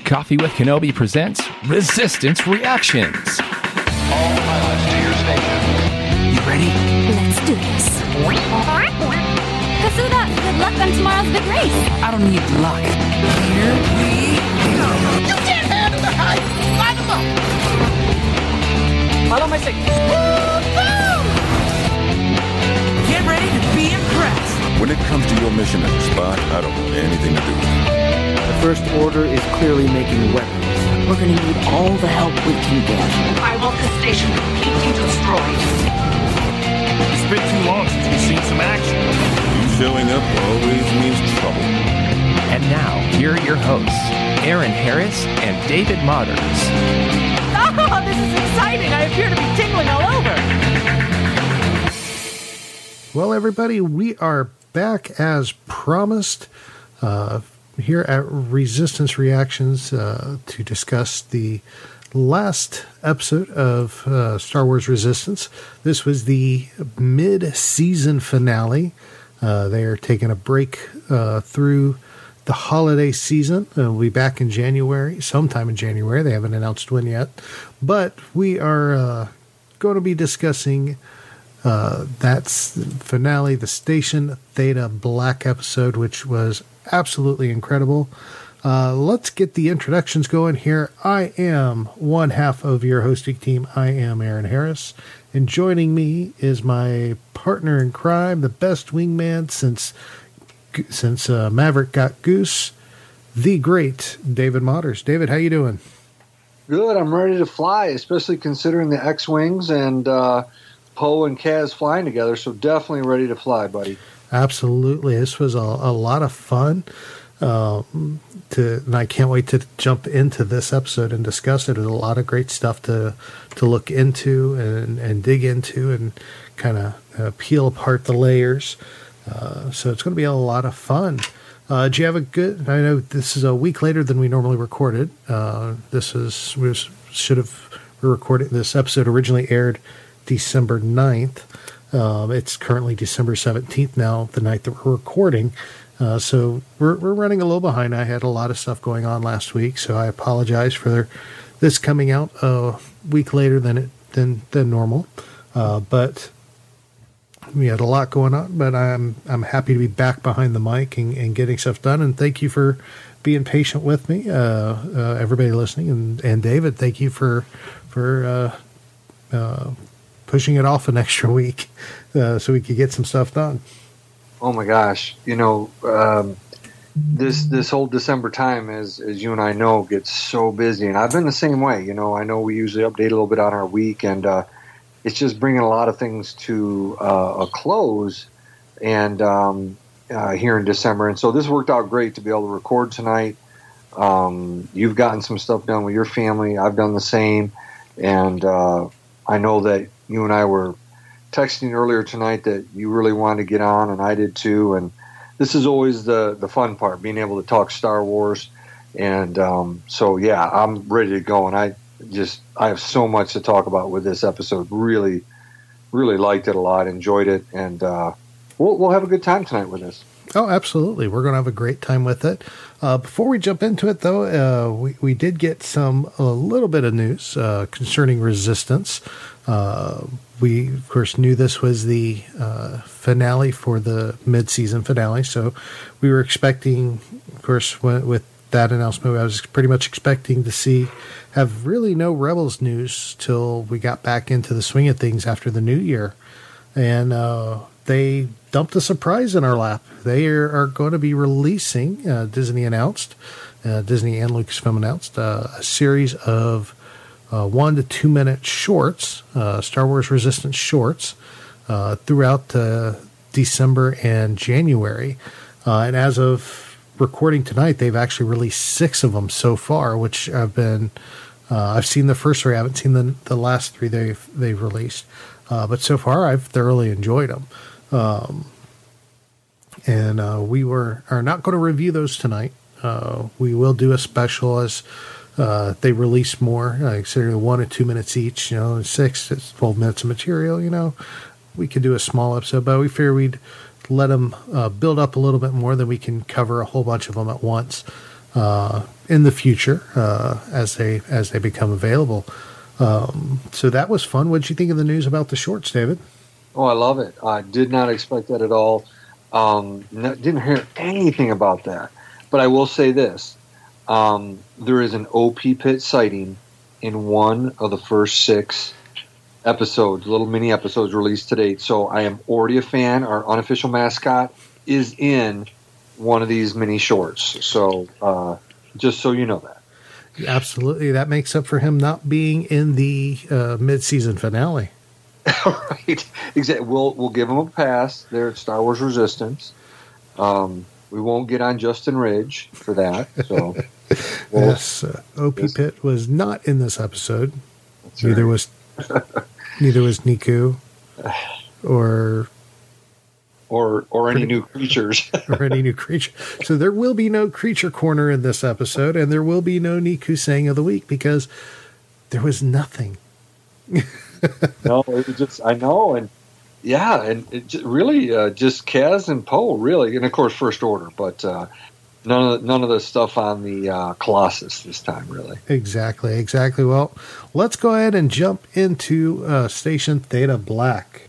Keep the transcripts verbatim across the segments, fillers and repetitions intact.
Coffee with Kenobi presents Resistance Reactions. All pilots to your station. You ready? Let's do this. Kasuda, good luck on tomorrow's big race. I don't need luck. Here we go. You can't handle the hype. Line them up. Follow my signals. Get ready to be impressed. When it comes to your mission at the spot, I don't want anything to do with it. The First Order is clearly making weapons. We're gonna need all the help we can get. I want the station completely destroyed. It's been too long since we've seen some action. You showing up always means trouble. And now, here are your hosts, Aaron Harris and David Motters. Oh, this is exciting. I appear to be tingling all over. Well, everybody, we are back as promised uh, here at Resistance Reactions uh, to discuss the last episode of uh, Star Wars Resistance. This was the mid-season finale. Uh, they are taking a break uh, through the holiday season. Uh, we'll be back in January, sometime in January. They haven't announced when yet. But we are uh, going to be discussing uh, that finale, the Station Theta Black episode, which was absolutely incredible. Uh, let's get the introductions going here. I am one half of your hosting team. I am Aaron Harris. And joining me is my partner in crime, the best wingman since since uh, Maverick got Goose, the great David Motters. David, how you doing? Good. I'm ready to fly, especially considering the X-Wings and uh, Poe and Kaz flying together. So definitely ready to fly, buddy. Absolutely. This was a, a lot of fun. Um, to, and I can't wait to jump into this episode and discuss it. There's a lot of great stuff to to look into and, and dig into and kind of uh, peel apart the layers. Uh, so it's going to be a lot of fun. Uh, do you have a good, I know this is a week later than we normally recorded. Uh, this is, we should have recorded, this episode originally aired December ninth. Um, it's currently December seventeenth now, the night that we're recording. Uh, so we're, we're running a little behind. I had a lot of stuff going on last week, so I apologize for this coming out a week later than it, than, than normal. Uh, but we had a lot going on, but I'm I'm happy to be back behind the mic and, and getting stuff done. And thank you for being patient with me, uh, uh, everybody listening, and, and David, thank you for for uh, uh, pushing it off an extra week uh, so we could get some stuff done. Oh my gosh, you know, um, this this whole December time, as as you and I know, gets so busy, and I've been the same way. You know, I know we usually update a little bit on our week, and uh, it's just bringing a lot of things to uh, a close, and um, uh, here in December. And so this worked out great to be able to record tonight. Um, you've gotten some stuff done with your family. I've done the same, and uh, I know that you and I were texting earlier tonight that you really wanted to get on, and I did too. And this is always the the fun part, being able to talk Star Wars. And um, so, yeah, I'm ready to go. And I just I have so much to talk about with this episode. Really, really liked it a lot, enjoyed it, and uh, we'll we'll have a good time tonight with this. Oh, absolutely. We're going to have a great time with it. Uh, before we jump into it, though, uh, we, we did get some a little bit of news uh, concerning Resistance. Uh, we, of course, knew this was the uh, finale for the mid-season finale, so we were expecting, of course, when, with that announcement, I was pretty much expecting to see, have really no Rebels news till we got back into the swing of things after the new year. And uh, they dumped a surprise in our lap. They are, are going to be releasing, uh, Disney announced, uh, Disney and Lucasfilm announced, uh, a series of uh, one to two minute shorts, uh, Star Wars Resistance shorts, uh, throughout uh, December and January. Uh, and as of recording tonight, they've actually released six of them so far, which have been, uh, I've seen the first three, I haven't seen the, the last three they've, they've released. Uh, but so far, I've thoroughly enjoyed them. Um, and uh, we were are not going to review those tonight. Uh, we will do a special as uh, they release more. I consider one or two minutes each. You know, six, it's twelve minutes of material. You know, we could do a small episode, but we figure we'd let them uh, build up a little bit more than we can cover a whole bunch of them at once. Uh, in the future uh, as they as they become available. Um, so that was fun. What did you think of the news about the shorts, David? Oh, I love it. I did not expect that at all. Um, no, didn't hear anything about that. But I will say this. Um, there is an O P Pit sighting in one of the first six episodes, little mini episodes released to date. So I am already a fan. Our unofficial mascot is in one of these mini shorts. So uh, just so you know that. Absolutely. That makes up for him not being in the uh, mid-season finale. Right. Exactly. We'll, we'll give him a pass there at Star Wars Resistance. Um, we won't get on Justin Ridge for that. So, we'll, yes, uh, O P Pit was not in this episode. That's neither right. was neither was Niku or or or any new creatures or any new creature. So there will be no creature corner in this episode, and there will be no Niku saying of the week because there was nothing. No, it was just I know, and yeah, and it just really uh, just Kaz and Poe, really, and of course First Order, but uh, none of the, none of the stuff on the uh, Colossus this time, really. Exactly, exactly. Well, let's go ahead and jump into uh, Station Theta Black.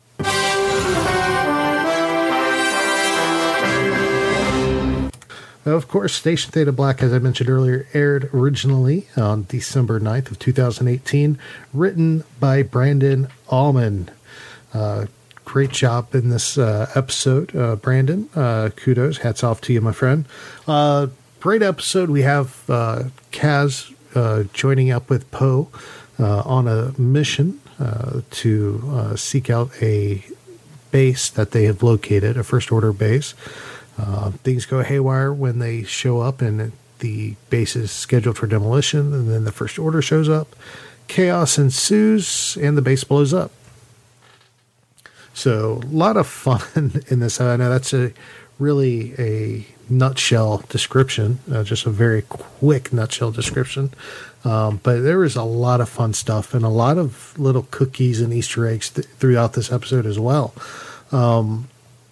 Of course, Station Theta Black, as I mentioned earlier, aired originally on December ninth of two thousand eighteen, written by Brandon Allman. Uh, great job in this uh, episode, uh, Brandon. Uh, kudos. Hats off to you, my friend. Uh, great episode. We have uh, Kaz uh, joining up with Poe uh, on a mission uh, to uh, seek out a base that they have located, a First Order base. Uh, things go haywire when they show up and the base is scheduled for demolition, and then the First Order shows up. Chaos ensues and the base blows up. So a lot of fun in this. I know that's a really a nutshell description, uh, just a very quick nutshell description. Um, but there is a lot of fun stuff and a lot of little cookies and Easter eggs th- throughout this episode as well. Um,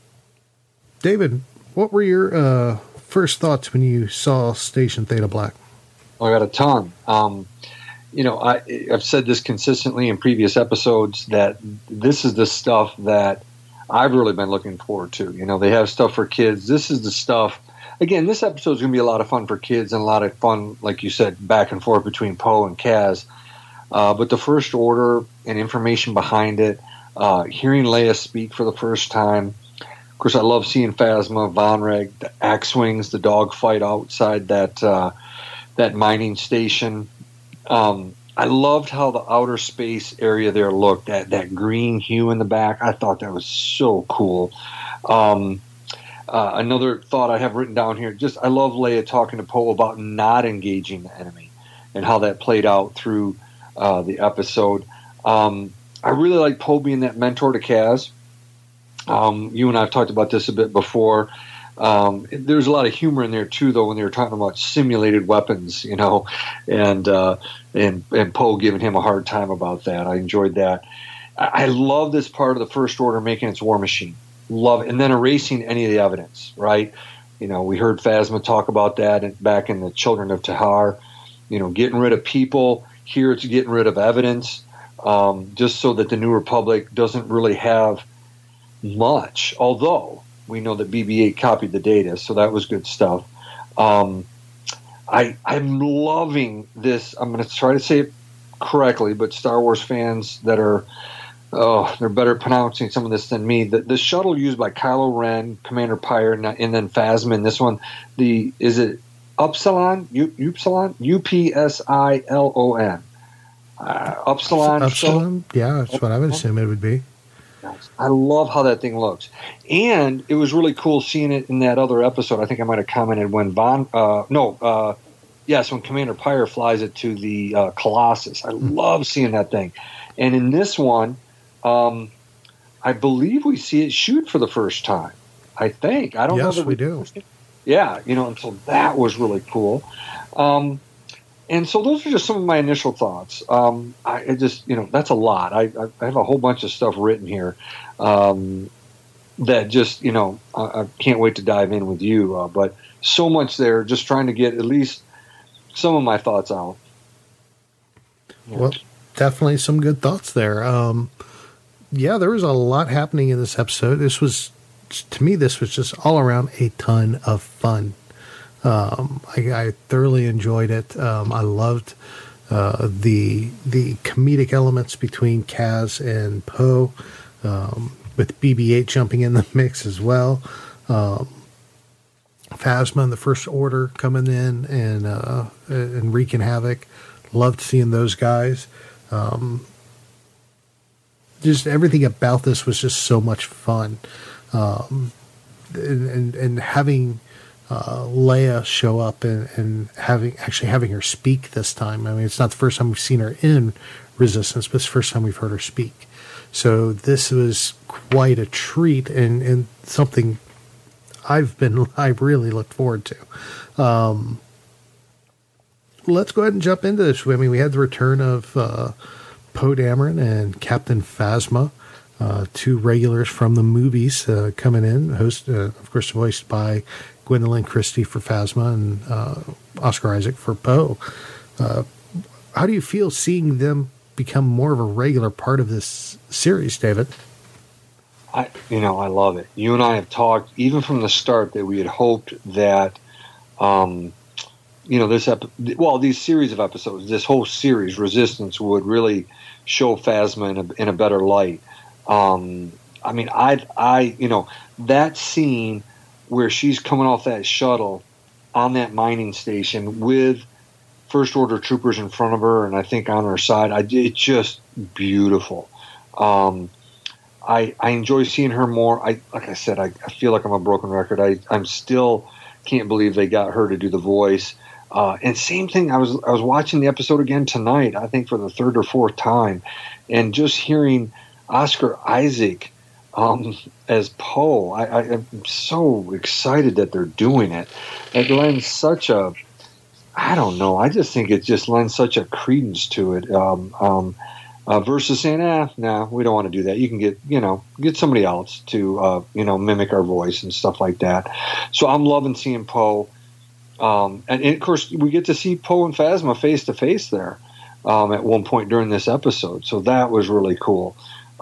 David, what were your uh, first thoughts when you saw Station Theta Black? Oh, I got a ton. Um, you know, I, I've said this consistently in previous episodes that this is the stuff that I've really been looking forward to. You know, they have stuff for kids. This is the stuff. Again, this episode is going to be a lot of fun for kids and a lot of fun, like you said, back and forth between Poe and Kaz. Uh, but the First Order and information behind it, uh, hearing Leia speak for the first time. Of course, I love seeing Phasma, Vonreg, the X-Wings, the dogfight outside that uh, that mining station. Um, I loved how the outer space area there looked, that, that green hue in the back. I thought that was so cool. Um, uh, another thought I have written down here, just I love Leia talking to Poe about not engaging the enemy and how that played out through uh, the episode. Um, I really like Poe being that mentor to Kaz. Um, you and I have talked about this a bit before. Um, there's a lot of humor in there too, though, when they were talking about simulated weapons, you know, and uh, and and Poe giving him a hard time about that. I enjoyed that. I, I love this part of the First Order making its war machine. Love it. And then erasing any of the evidence, right? You know, we heard Phasma talk about that back in the Children of Tahar. You know, getting rid of people. Here it's getting rid of evidence, um, just so that the New Republic doesn't really have much, although we know that B B eight copied the data, so that was good stuff. Um, I, I'm loving this. I'm going to try to say it correctly, but Star Wars fans that are, oh, they're better at pronouncing some of this than me. The, the shuttle used by Kylo Ren, Commander Pyre, and then Phasma in this one, the is it Upsilon? U, Upsilon? U P S I L O N. Uh, Upsilon? Upsilon? Yeah, that's what I would assume it would be. I love how that thing looks. And it was really cool seeing it in that other episode. I think I might have commented when Von, uh, no, uh, yes, when Commander Pyre flies it to the uh, Colossus. I mm. love seeing that thing. And in this one, um, I believe we see it shoot for the first time. I think. I don't yes, know. Yes, we do. Yeah, you know, and so that was really cool. Um, And so those are just some of my initial thoughts. Um, I it just, you know, that's a lot. I, I have a whole bunch of stuff written here um, that just, you know, I, I can't wait to dive in with you. Uh, but so much there, just trying to get at least some of my thoughts out. Yeah. Well, definitely some good thoughts there. Um, yeah, there was a lot happening in this episode. This was, to me, this was just all around a ton of fun. Um, I, I thoroughly enjoyed it. Um, I loved uh, the the comedic elements between Kaz and Poe, um, with B B eight jumping in the mix as well. Um, Phasma and the First Order coming in and uh, and wreaking havoc. Loved seeing those guys. Um, just everything about this was just so much fun. Um, and, and, and having uh, Leia show up and, and having actually having her speak this time. I mean, it's not the first time we've seen her in Resistance, but it's the first time we've heard her speak. So this was quite a treat and, and something I've been, I really looked forward to. Um, let's go ahead and jump into this. I mean, we had the return of uh, Poe Dameron and Captain Phasma, uh, two regulars from the movies uh, coming in, host, uh, of course, voiced by Gwendolyn Christie for Phasma and uh, Oscar Isaac for Poe. Uh, how do you feel seeing them become more of a regular part of this series, David? I, you know, I love it. You and I have talked, even from the start, that we had hoped that, um, you know, this ep- well, these series of episodes, this whole series, Resistance, would really show Phasma in a, in a better light. Um, I mean, I, I, you know, that scene where she's coming off that shuttle on that mining station with First Order troopers in front of her, and I think on her side, I, it's just beautiful. Um, I, I enjoy seeing her more. I like I said, I, I feel like I'm a broken record. I I'm still can't believe they got her to do the voice. Uh, and same thing. I was I was watching the episode again tonight. I think for the third or fourth time, and just hearing Oscar Isaac um, as Poe. I, I, I'm so excited that they're doing it. It lends such a I don't know. I just think it just lends such a credence to it. Um, um, Uh, versus saying, eh, nah, we don't want to do that. You can get, you know, get somebody else to, uh, you know, mimic our voice and stuff like that. So I'm loving seeing Poe. Um, and, and, of course, we get to see Poe and Phasma face-to-face there um, at one point during this episode. So that was really cool.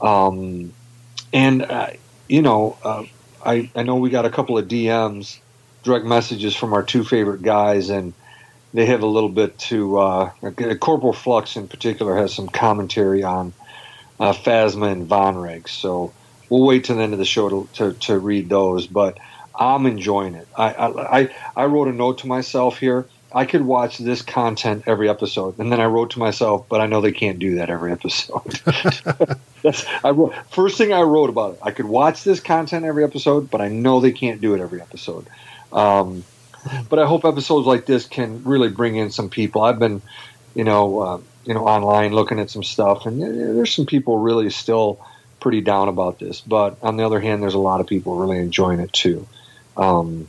Um, and, uh, you know, uh, I, I know we got a couple of D Ms, direct messages from our two favorite guys, and they have a little bit to, uh, Corporal Flux in particular has some commentary on uh, Phasma and Von Reg. So we'll wait till the end of the show to, to, to read those. But I'm enjoying it. I, I, I wrote a note to myself here. I could watch this content every episode. And then I wrote to myself, but I know they can't do that every episode. That's, I wrote, first thing I wrote about it, I could watch this content every episode, but I know they can't do it every episode. Um, But I hope episodes like this can really bring in some people. I've been, you know, uh, you know, online looking at some stuff, and there's some people really still pretty down about this. But on the other hand, there's a lot of people really enjoying it too. Um,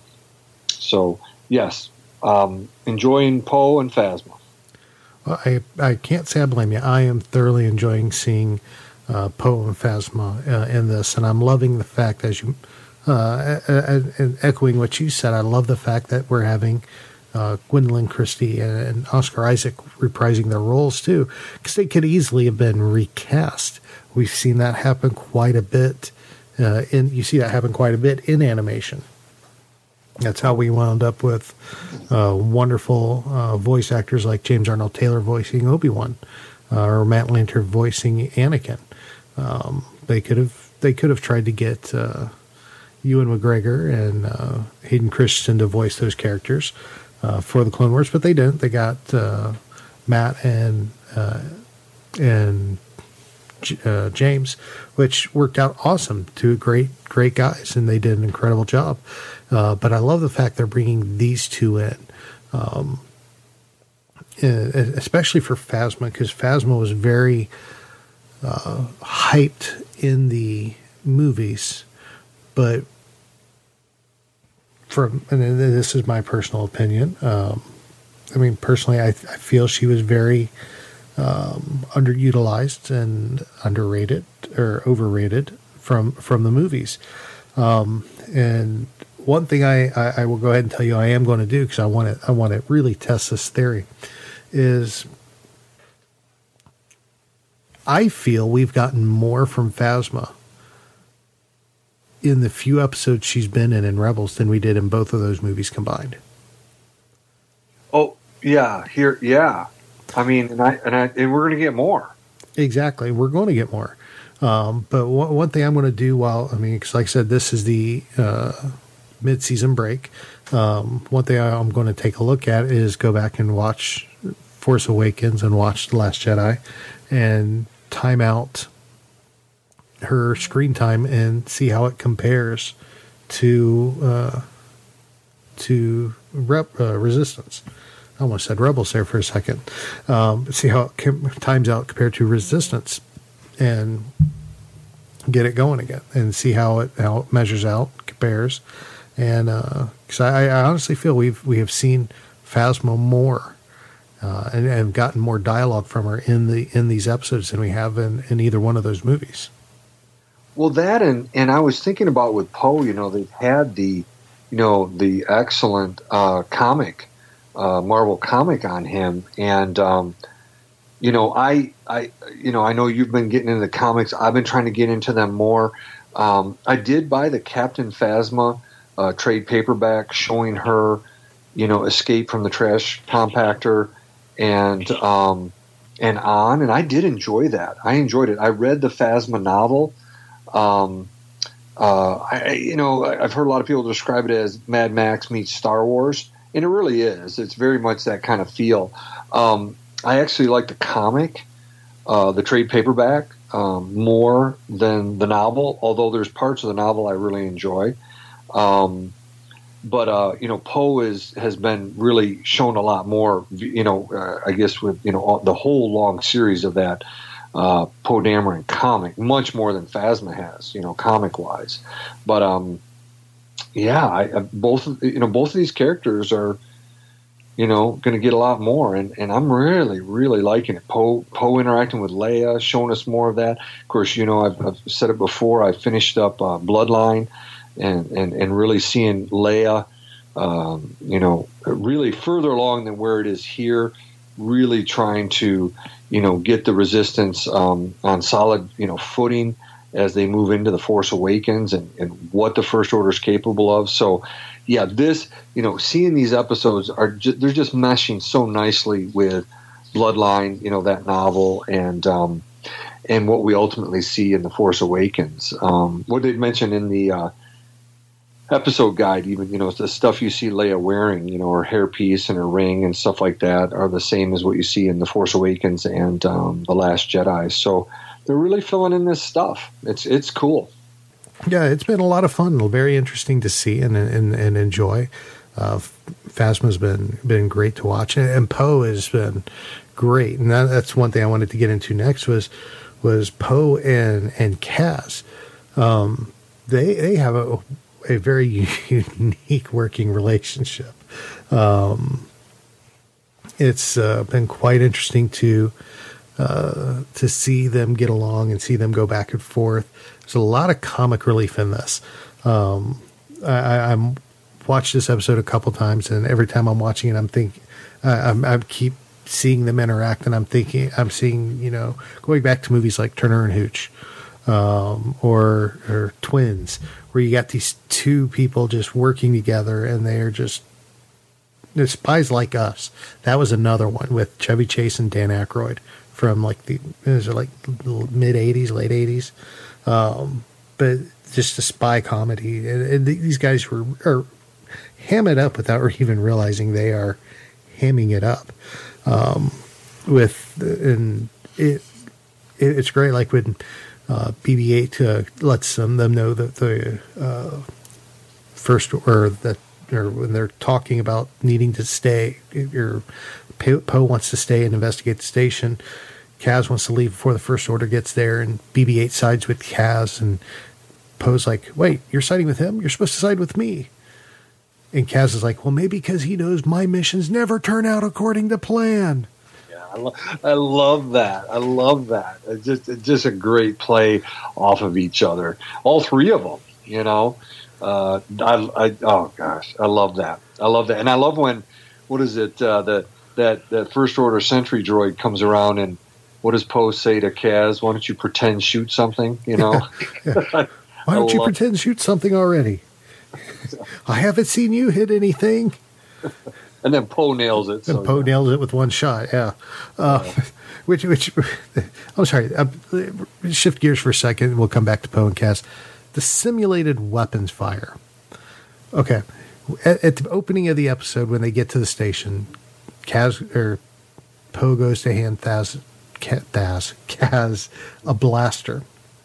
so yes, um, enjoying Poe and Phasma. Well, I I can't say I blame you. I am thoroughly enjoying seeing uh, Poe and Phasma uh, in this, and I'm loving the fact, as you. Uh, and, and echoing what you said, I love the fact that we're having uh, Gwendolyn Christie and, and Oscar Isaac reprising their roles too, because they could easily have been recast. We've seen that happen quite a bit. Uh, in you see that happen quite a bit in animation. That's how we wound up with uh, wonderful uh, voice actors like James Arnold Taylor voicing Obi-Wan, uh, or Matt Lanter voicing Anakin. Um, they could have they could have tried to get. Uh, Ewan McGregor and uh, Hayden Christensen to voice those characters uh, for the Clone Wars, but they didn't. They got uh, Matt and uh, and uh, James, which worked out awesome. Two great, great guys, and they did an incredible job. Uh, but I love the fact they're bringing these two in, um, especially for Phasma, because Phasma was very uh, hyped in the movies. But from, and this is my personal opinion, um, I mean, personally, I, I feel she was very um, underutilized and underrated or overrated from from the movies. Um, and one thing I, I, I will go ahead and tell you I am going to do, because I want to I want to really test this theory, is I feel we've gotten more from Phasma in the few episodes she's been in in Rebels than we did in both of those movies combined. Oh yeah, here yeah. I mean, and I and I and we're going to get more. Exactly, we're going to get more. Um, but one, one thing I'm going to do while I mean, because like I said, this is the uh, mid-season break. Um, one thing I, I'm going to take a look at is go back and watch Force Awakens and watch The Last Jedi, and time out her screen time and see how it compares to uh, to rep, uh, Resistance. I almost said Rebels there for a second. Um, see how it com- times out compared to Resistance, and get it going again, and see how it how it measures out, compares, and because uh, I, I honestly feel we've we have seen Phasma more. Uh, and have gotten more dialogue from her in the in these episodes than we have in, in either one of those movies. Well, that and and I was thinking about with Poe. You know, they've had the, you know, the excellent uh, comic, uh, Marvel comic on him, and um, you know, I I you know I know you've been getting into the comics. I've been trying to get into them more. Um, I did buy the Captain Phasma uh, trade paperback showing her, you know, escape from the trash compactor. And um, and on, and I did enjoy that. I enjoyed it. I read the Phasma novel. Um, uh, I, you know, I've heard a lot of people describe it as Mad Max meets Star Wars, and it really is. It's very much that kind of feel. Um, I actually like the comic, uh, the trade paperback, um, more than the novel. Although there's parts of the novel I really enjoy. Um, But uh, you know, Poe is has been really shown a lot more. You know, uh, I guess with you know all, the whole long series of that uh, Poe Dameron comic, much more than Phasma has. You know, comic wise. But um, yeah, I, I, both you know both of these characters are you know going to get a lot more, and, and I'm really really liking it. Poe Poe interacting with Leia, showing us more of that. Of course, you know I've, I've said it before. I finished up uh, Bloodline. And, and, and really seeing Leia, um, you know, really further along than where it is here, really trying to, you know, get the Resistance um, on solid, you know, footing as they move into The Force Awakens and, and what the First Order is capable of. So, yeah, this, you know, seeing these episodes are ju- they're just meshing so nicely with Bloodline, you know, that novel, and um, and what we ultimately see in The Force Awakens. Um, what they mentioned in the uh, episode guide, even, you know, the stuff you see Leia wearing, you know, her hairpiece and her ring and stuff like that are the same as what you see in The Force Awakens and um, The Last Jedi. So they're really filling in this stuff. It's it's cool. Yeah, it's been a lot of fun. Very interesting to see and and, and enjoy. Uh, Phasma's been been great to watch, and, and Poe has been great. And that, that's one thing I wanted to get into next was was Poe and and Kaz. Um, they they have a a very unique working relationship. Um, it's uh, been quite interesting to uh, to see them get along and see them go back and forth. There's a lot of comic relief in this. Um, I, I'm watched this episode a couple times, and every time I'm watching it, I'm thinking, uh, I'm, I keep seeing them interact, and I'm thinking, I'm seeing, you know, going back to movies like Turner and Hooch, um, or or Twins, where you got these two people just working together, and they are just, they're Spies Like Us. That was another one with Chevy Chase and Dan Aykroyd from like the, is it like mid eighties, late eighties, um, but just a spy comedy. And, and these guys were are ham it up without even realizing they are hamming it up. Um, with and it, it it's great. Like when uh, B B eight uh, lets them them know that the uh, first or that or when they're talking about needing to stay, or Poe wants to stay and investigate the station. Kaz wants to leave before the First Order gets there, and B B eight sides with Kaz, and Poe's like, "Wait, you're siding with him? You're supposed to side with me." And Kaz is like, "Well, maybe because he knows my missions never turn out according to plan." Yeah, I, lo- I love that. I love that. It's just, it's just a great play off of each other. All three of them, you know. Uh, I, I oh gosh, I love that. I love that, and I love when what is it? Uh, the that that First Order Sentry droid comes around and what does Poe say to Kaz? Why don't you pretend shoot something? You know, yeah. Why don't you pretend shoot something already? I haven't seen you hit anything. And then Poe nails it. And so, Poe yeah. nails it with one shot. Yeah. Uh, yeah. Which, which, I'm sorry. Uh, shift gears for a second. We'll come back to Poe and Kaz. The simulated weapons fire. Okay. At, at the opening of the episode, when they get to the station, Kaz or Poe goes to hand Thaz, Thaz, Kaz a blaster.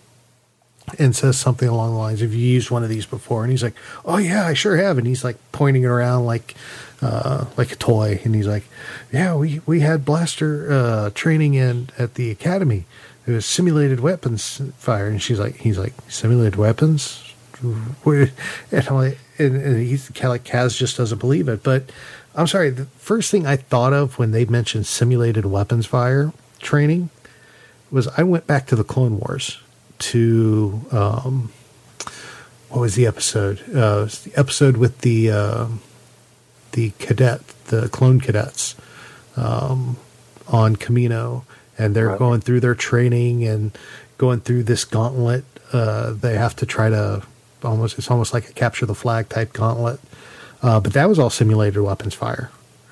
And says something along the lines of, you used one of these before? And he's like, oh yeah, I sure have. And he's like pointing it around like, uh, like a toy. And he's like, yeah, we, we had blaster, uh, training in at the academy. It was simulated weapons fire. And she's like, he's like, simulated weapons? And I'm like, and, and he's kind of like, Kaz just doesn't believe it. But I'm sorry. The first thing I thought of when they mentioned simulated weapons fire training was I went back to the Clone Wars. To um, what was the episode? Uh, it was the episode with the uh, the cadet, the clone cadets um, on Kamino, and they're right. going through their training and going through this gauntlet. Uh, they have to try to almost it's almost like a capture the flag type gauntlet, uh, but that was all simulated weapons fire.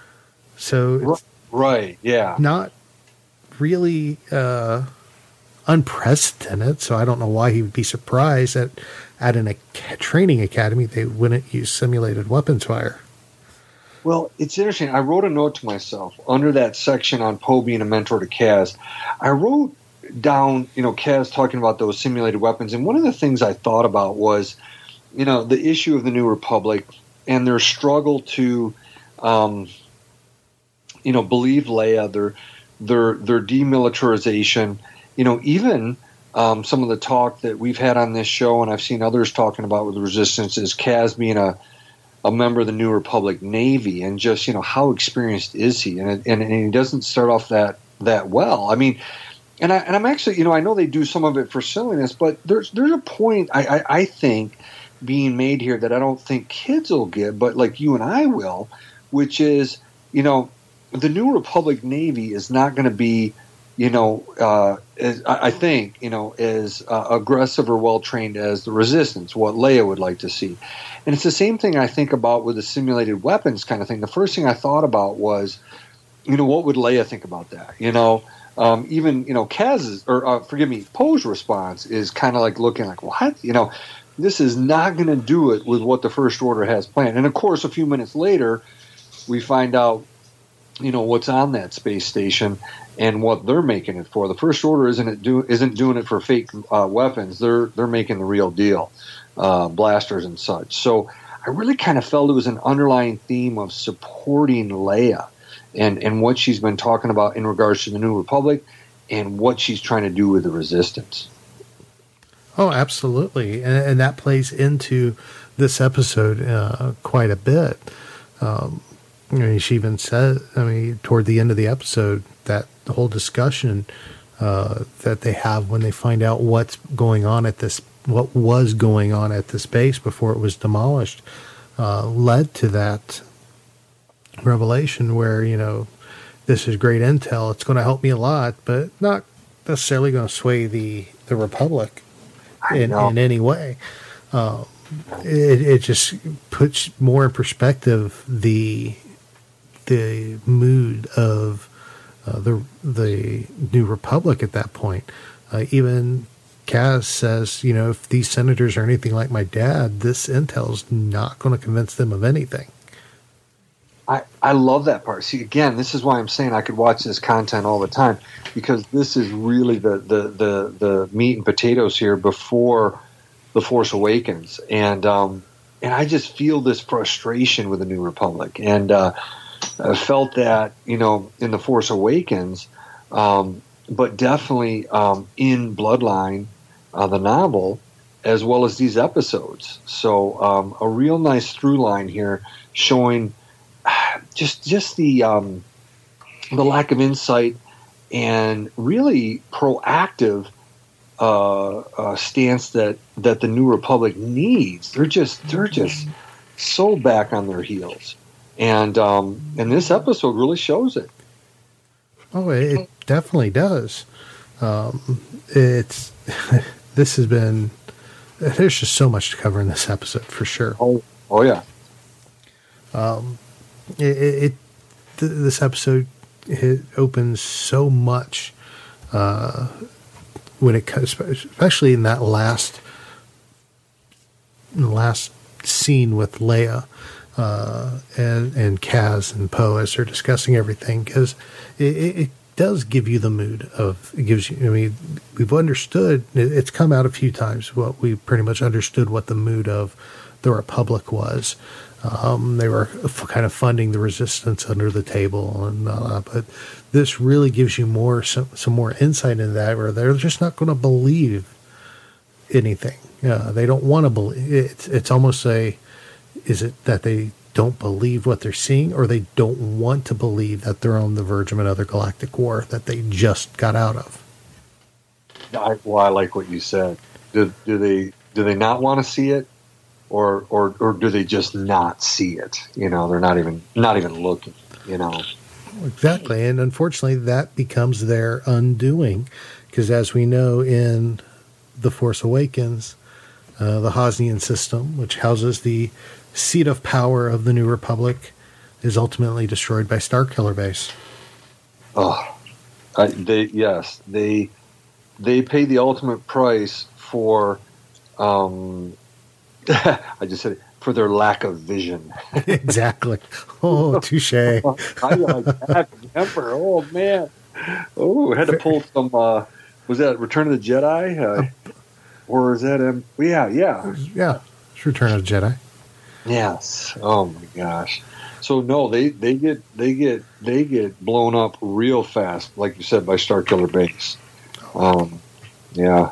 So it's right, yeah, not really. Uh, unprecedented, so I don't know why he would be surprised that at an a training academy they wouldn't use simulated weapons fire. Well, it's interesting. I wrote a note to myself under that section on Poe being a mentor to Kaz. I wrote down, you know, Kaz talking about those simulated weapons, and one of the things I thought about was, you know, the issue of the New Republic and their struggle to, um, you know, believe Leia, their their their demilitarization. You know, even um, some of the talk that we've had on this show, and I've seen others talking about with the Resistance, is Kaz being a, a member of the New Republic Navy, and just, you know, how experienced is he? And it, and, and he doesn't start off that that well. I mean, and I and I'm actually, you know, I know they do some of it for silliness, but there's there's a point I, I, I think being made here that I don't think kids will get, but like you and I will, which is, you know, the New Republic Navy is not going to be, you know, uh, as, I think, you know, as uh, aggressive or well-trained as the Resistance, what Leia would like to see. And it's the same thing I think about with the simulated weapons kind of thing. The first thing I thought about was, you know, what would Leia think about that? You know, um, even, you know, Kaz's, or uh, forgive me, Poe's response is kind of like looking like, what? You know, this is not going to do it with what the First Order has planned. And, of course, a few minutes later, we find out, you know, what's on that space station and what they're making it for. The First Order isn't it do isn't doing it for fake uh, weapons. They're they're making the real deal, uh, blasters and such. So I really kind of felt it was an underlying theme of supporting Leia and and what she's been talking about in regards to the New Republic and what she's trying to do with the Resistance. Oh, absolutely, and, and that plays into this episode uh, quite a bit. Um, I mean, she even said, I mean, toward the end of the episode, that the whole discussion uh, that they have when they find out what's going on at this, what was going on at this base before it was demolished, uh, led to that revelation where, you know, this is great intel. It's going to help me a lot, but not necessarily going to sway the, the Republic in, in any way. Uh, it, it just puts more in perspective the the mood of uh, the the New Republic at that point. Uh, even Kaz says, you know, if these senators are anything like my dad, this intel's not going to convince them of anything. I, I love that part. See, again, this is why I'm saying I could watch this content all the time, because this is really the, the, the, the meat and potatoes here before The Force Awakens. And um, and I just feel this frustration with the New Republic. And uh, I felt that, you know, in The Force Awakens, um, but definitely um, in Bloodline, uh, the novel, as well as these episodes. So um, a real nice through line here showing just just the um, the lack of insight and really proactive uh, uh, stance that, that the New Republic needs. They're just they're just so back on their heels, and um, and this episode really shows it. Oh, it definitely does. Um, it's this has been. There's just so much to cover in this episode for sure. Oh, oh yeah. Um, it, it th- this episode it opens so much uh, when it comes, especially in that last last scene with Leia uh, and and Kaz and Poe as they're discussing everything, because it, it, it does give you the mood of it gives you. I mean, we've understood it, it's come out a few times. What we pretty much understood what the mood of the Republic was. Um, they were f- kind of funding the resistance under the table, and uh, but this really gives you more some, some more insight into that, where they're just not going to believe anything. Uh, they don't want to believe. It's it's almost a is it that they don't believe what they're seeing, or they don't want to believe that they're on the verge of another galactic war that they just got out of. I, well, I like what you said. Do, do they do they not want to see it? Or, or, or do they just not see it? You know, they're not even not even looking. You know, exactly, and unfortunately, that becomes their undoing, because as we know in The Force Awakens, uh, the Hosnian system, which houses the seat of power of the New Republic, is ultimately destroyed by Starkiller Base. Oh, I, they yes, they they pay the ultimate price for. Um, I just said it, for their lack of vision. Exactly. Oh, touche. I like that. Remember? Oh man. Oh, had to pull some. Uh, was that Return of the Jedi, uh, or is that? Um, yeah, yeah, yeah. It's Return of the Jedi. Yes. Oh my gosh. So no, they, they get they get they get blown up real fast, like you said, by Starkiller Base. Um, yeah.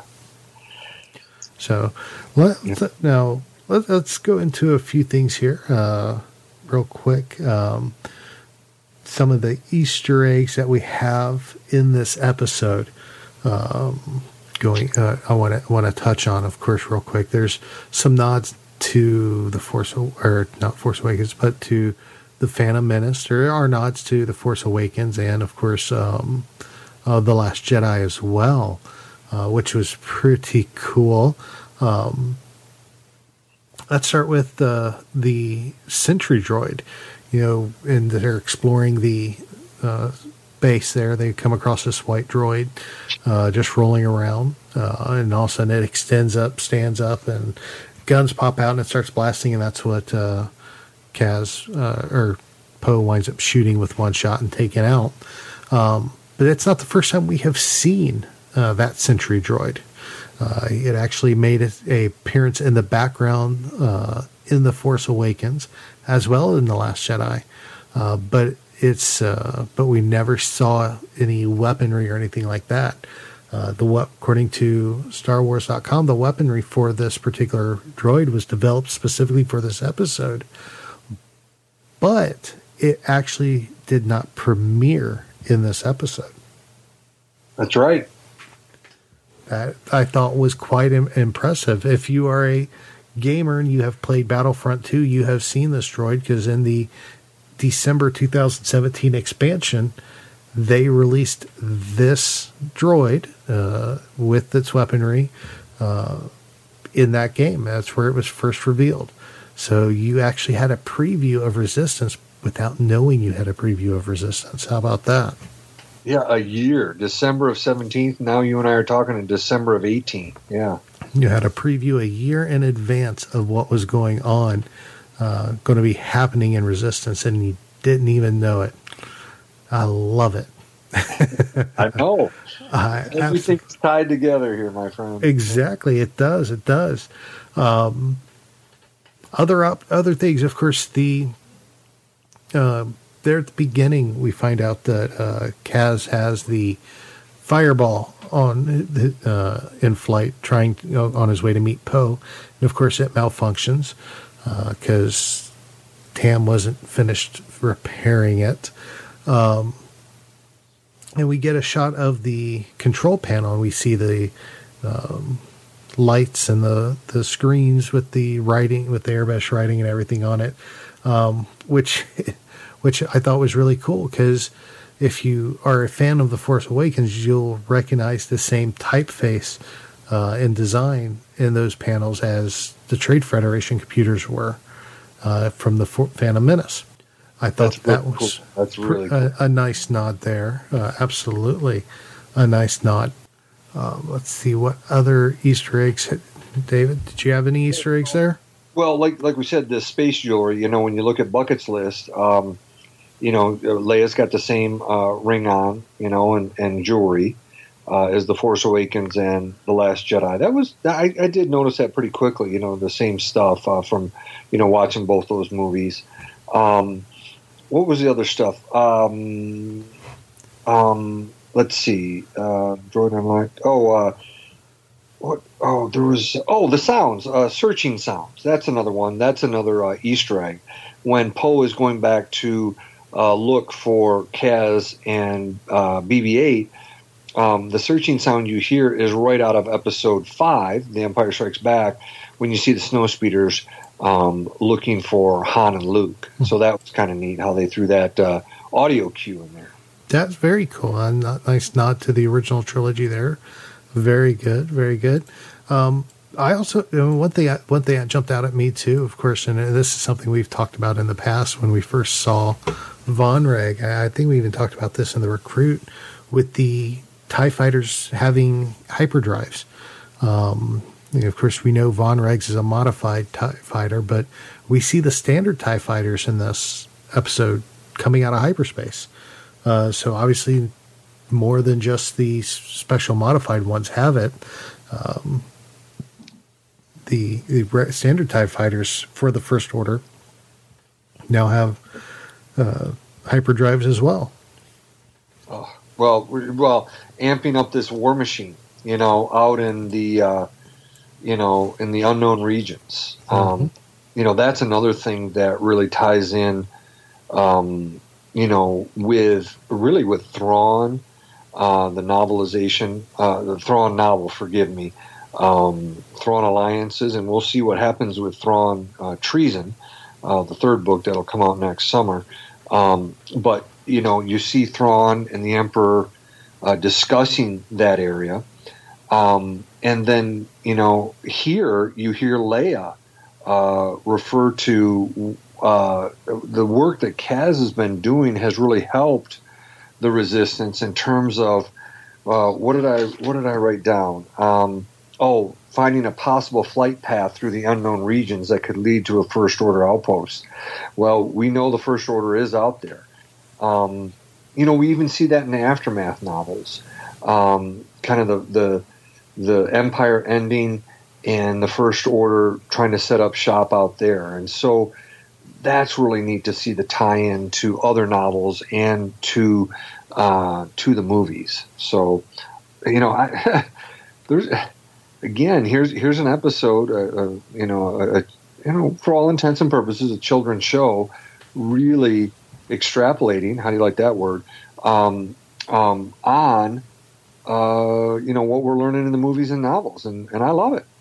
So let, yeah. now let, let's go into a few things here uh, real quick. Um, some of the Easter eggs that we have in this episode. Um, going, uh, I want to want to touch on, of course, real quick. There's some nods to the Force, or not Force Awakens, but to the Phantom Menace. There are nods to the Force Awakens, and of course, um, uh, the Last Jedi as well. Uh, which was pretty cool. Um, let's start with uh, the Sentry Droid. You know, and they're exploring the uh, base there. They come across this white droid uh, just rolling around, uh, and all of a sudden it extends up, stands up, and guns pop out, and it starts blasting, and that's what uh, Kaz uh, or Poe winds up shooting with one shot and taking out. Um, but it's not the first time we have seen Uh, that Sentry Droid. Uh, it actually made a, a appearance in the background uh, in The Force Awakens, as well in The Last Jedi. Uh, but it's uh, but we never saw any weaponry or anything like that. Uh, the according to Star Wars dot com, the weaponry for this particular droid was developed specifically for this episode, but it actually did not premiere in this episode. That's right. That I thought was quite im- impressive. If you are a gamer and you have played Battlefront two, you have seen this droid, because in the December twenty seventeen expansion, they released this droid uh, with its weaponry uh, in that game. That's where it was first revealed. So you actually had a preview of Resistance without knowing you had a preview of Resistance. How about that? Yeah, a year. December of seventeenth. Now you and I are talking in December of eighteen. Yeah. You had a preview a year in advance of what was going on, uh, going to be happening in Resistance, and you didn't even know it. I love it. I know. I, Everything's tied together here, my friend. Exactly. It does. It does. Um, other up, other things, of course, the... Uh, there at the beginning, we find out that uh, Kaz has the fireball on the, uh, in flight, trying to, you know, on his way to meet Poe, and of course it malfunctions because uh, Tam wasn't finished repairing it. Um, and we get a shot of the control panel, and we see the um, lights and the, the screens with the writing, with the airbrush writing and everything on it, um, which which I thought was really cool, because if you are a fan of The Force Awakens, you'll recognize the same typeface uh, in design in those panels as the Trade Federation computers were uh, from the Phantom Menace. I thought That's that really was cool. That's really a, cool. a nice nod there. Uh, absolutely a nice nod. Um, let's see what other Easter eggs. David, did you have any Easter eggs there? Well, like like we said, the space jewelry. You know, when you look at Bucket's list, um, you know, Leia's got the same uh, ring on, you know, and, and jewelry uh, as The Force Awakens and The Last Jedi. That was I, I did notice that pretty quickly. You know, the same stuff uh, from you know watching both those movies. Um, what was the other stuff? Um, um, let's see, uh, Droid Unlocked. Oh. Uh, What? Oh, there was. Oh, the sounds, uh, searching sounds. That's another one. That's another uh, Easter egg. When Poe is going back to uh, look for Kaz and uh, B B eight, um, the searching sound you hear is right out of Episode Five, The Empire Strikes Back, when you see the snowspeeders um, looking for Han and Luke. So that was kind of neat how they threw that uh, audio cue in there. That's very cool. A nice nod to the original trilogy there. Very good, very good. Um, I also you know, one thing one thing that jumped out at me too, of course, and this is something we've talked about in the past when we first saw Von Reg. I think we even talked about this in The Recruit with the TIE fighters having hyperdrives. Um, you know, of course, we know Von Regs is a modified TIE fighter, but we see the standard TIE fighters in this episode coming out of hyperspace. Uh, so obviously, more than just the special modified ones have it. Um, the, the standard TIE fighters for the First Order now have uh, hyperdrives as well. Oh, well, well, amping up this war machine, you know, out in the, uh, you know, in the unknown regions. Um, mm-hmm. You know, that's another thing that really ties in, um, you know, with really with Thrawn. Uh, the novelization, uh, the Thrawn novel, forgive me, um, Thrawn Alliances, and we'll see what happens with Thrawn uh, Treason, uh, the third book that'll come out next summer. Um, but, you know, you see Thrawn and the Emperor uh, discussing that area. Um, and then, you know, here you hear Leia uh, refer to uh, the work that Kaz has been doing has really helped the Resistance in terms of uh, what did I what did I write down? Um, oh, finding a possible flight path through the unknown regions that could lead to a First Order outpost. Well, we know the First Order is out there. Um, you know, we even see that in the Aftermath novels. Um, kind of the, the the Empire ending and the First Order trying to set up shop out there, and so that's really neat to see the tie-in to other novels and to uh, to the movies. So, you know, I, there's again here's here's an episode, uh, uh, you know, a, a, you know, for all intents and purposes, a children's show, really extrapolating. How do you like that word? Um, um, on uh, you know what we're learning in the movies and novels, and, and I love it.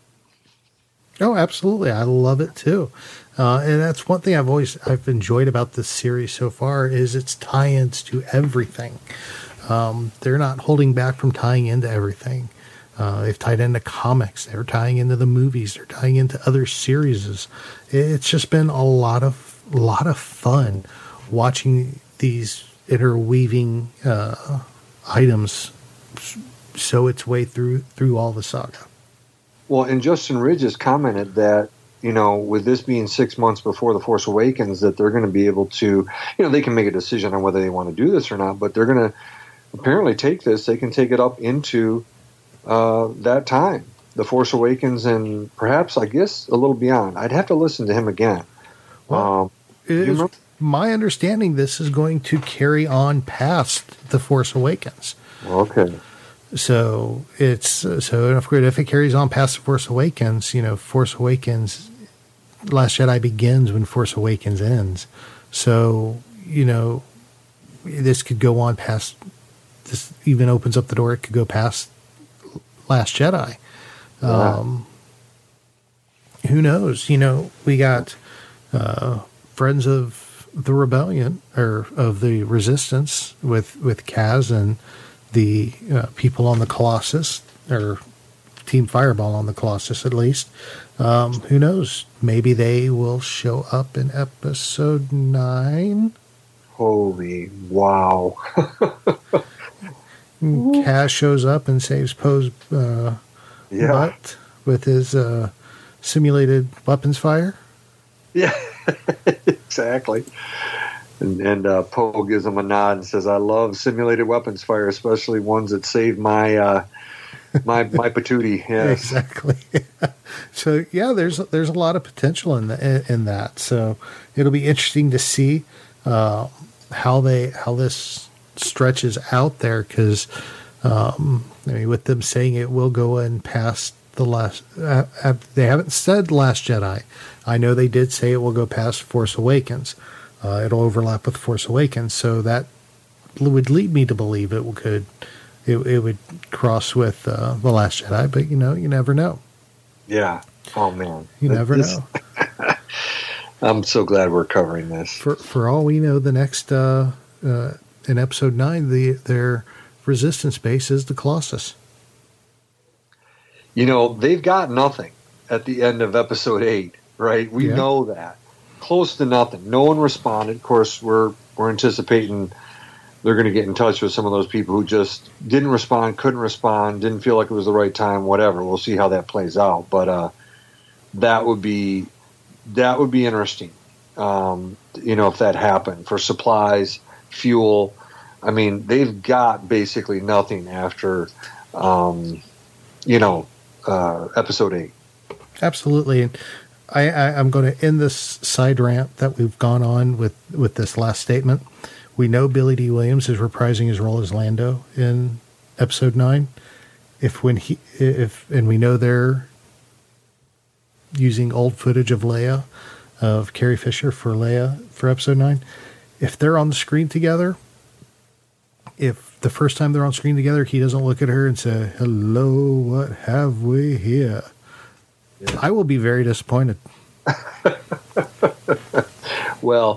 Oh, absolutely. I love it too. Uh, and that's one thing I've always, I've enjoyed about this series so far is its tie-ins to everything. Um, they're not holding back from tying into everything. Uh, they've tied into comics. They're tying into the movies. They're tying into other series. It's just been a lot of, lot of fun watching these interweaving, uh, items sow its way through, through all the saga. Well, and Justin Ridge has commented that, you know, with this being six months before The Force Awakens, that they're going to be able to, you know, they can make a decision on whether they want to do this or not, but they're going to apparently take this, they can take it up into uh, that time, The Force Awakens, and perhaps, I guess, a little beyond. I'd have to listen to him again. Well, um, it is my understanding this is going to carry on past The Force Awakens. Okay. So it's uh, so of course if it carries on past Force Awakens, you know, Force Awakens, Last Jedi begins when Force Awakens ends. So you know, this could go on past. This even opens up the door. It could go past Last Jedi. Yeah. Um, who knows? You know, we got uh, Friends of the Rebellion, or of the Resistance, with, with Kaz and the uh, people on the Colossus, or Team Fireball on the Colossus at least. Um, who knows? Maybe they will show up in episode nine. Holy wow. Kaz shows up and saves Poe's uh, Yeah. butt with his uh, simulated weapons fire. Yeah, exactly. And, and uh, Poe gives him a nod and says, I love simulated weapons fire, especially ones that save my uh, my my patootie. Yes. Exactly. So yeah, there's there's a lot of potential in the, in that. So it'll be interesting to see uh, how they how this stretches out there, because um, I mean, with them saying it will go in past the last, uh, uh, they haven't said Last Jedi. I know they did say it will go past Force Awakens. Uh, it'll overlap with Force Awakens, so that would lead me to believe it could it, it would cross with uh, the Last Jedi. But you know, you never know. Yeah. Oh man, You never This- know. I'm so glad we're covering this. For for all we know, the next uh, uh, in Episode Nine, the their resistance base is the Colossus. You know, they've got nothing at the end of episode eight, right? We Yeah. know that. Close to nothing. No one responded. Of course, we're we're anticipating they're going to get in touch with some of those people who just didn't respond, couldn't respond, didn't feel like it was the right time, whatever. We'll see how that plays out. But uh, that would be that would be interesting. Um, you know, if that happened for supplies, fuel. I mean, they've got basically nothing after, um, you know, uh, episode eight. Absolutely. And I, I, I'm going to end this side rant that we've gone on with, with this last statement. We know Billy D. Williams is reprising his role as Lando in episode nine. If when he, if, and we know they're using old footage of Leia, of Carrie Fisher for Leia for episode nine. If they're on the screen together, if the first time they're on screen together, he doesn't look at her and say, hello, what have we here? Yeah. I will be very disappointed. Well,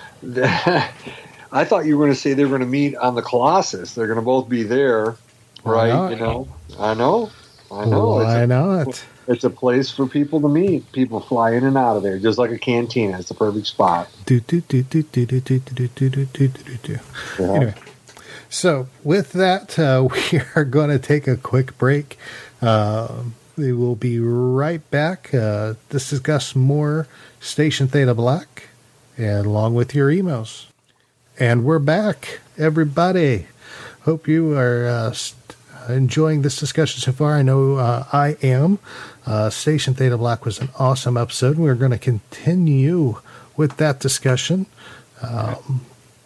I thought you were going to say they were going to meet on the Colossus. They're going to both be there, right? You know, I know, I know. Why it's a, not? It's a place for people to meet. People fly in and out of there, just like a cantina. It's the perfect spot. Do, do, do, do, do, do, do, do, do, do, do, do, do. Yeah. Anyway, so with that, uh, we are going to take a quick break. Uh, we will be right back uh, to discuss more Station Theta Black, and along with your emails. And we're back, everybody. Hope you are uh, st- enjoying this discussion so far. I know uh, I am. Uh, Station Theta Black was an awesome episode. We're going to continue with that discussion. Um,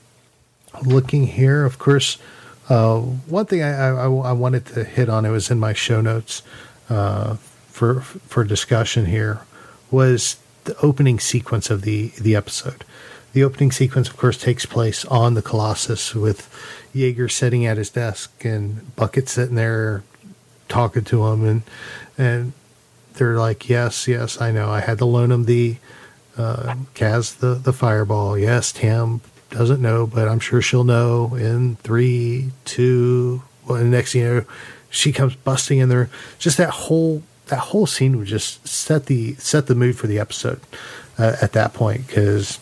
looking here, of course, uh, one thing I, I, I wanted to hit on, it was in my show notes uh, for for discussion here, was the opening sequence of the, the episode. The opening sequence, of course, takes place on the Colossus with Yeager sitting at his desk and Bucket sitting there talking to him. And and they're like, yes, yes, I know. I had to loan him the uh, Kaz, the, the fireball. Yes, Tam doesn't know, but I'm sure she'll know in three, two, well, and next thing you know, she comes busting in there. Just that whole that whole scene would just set the set the mood for the episode uh, at that point, because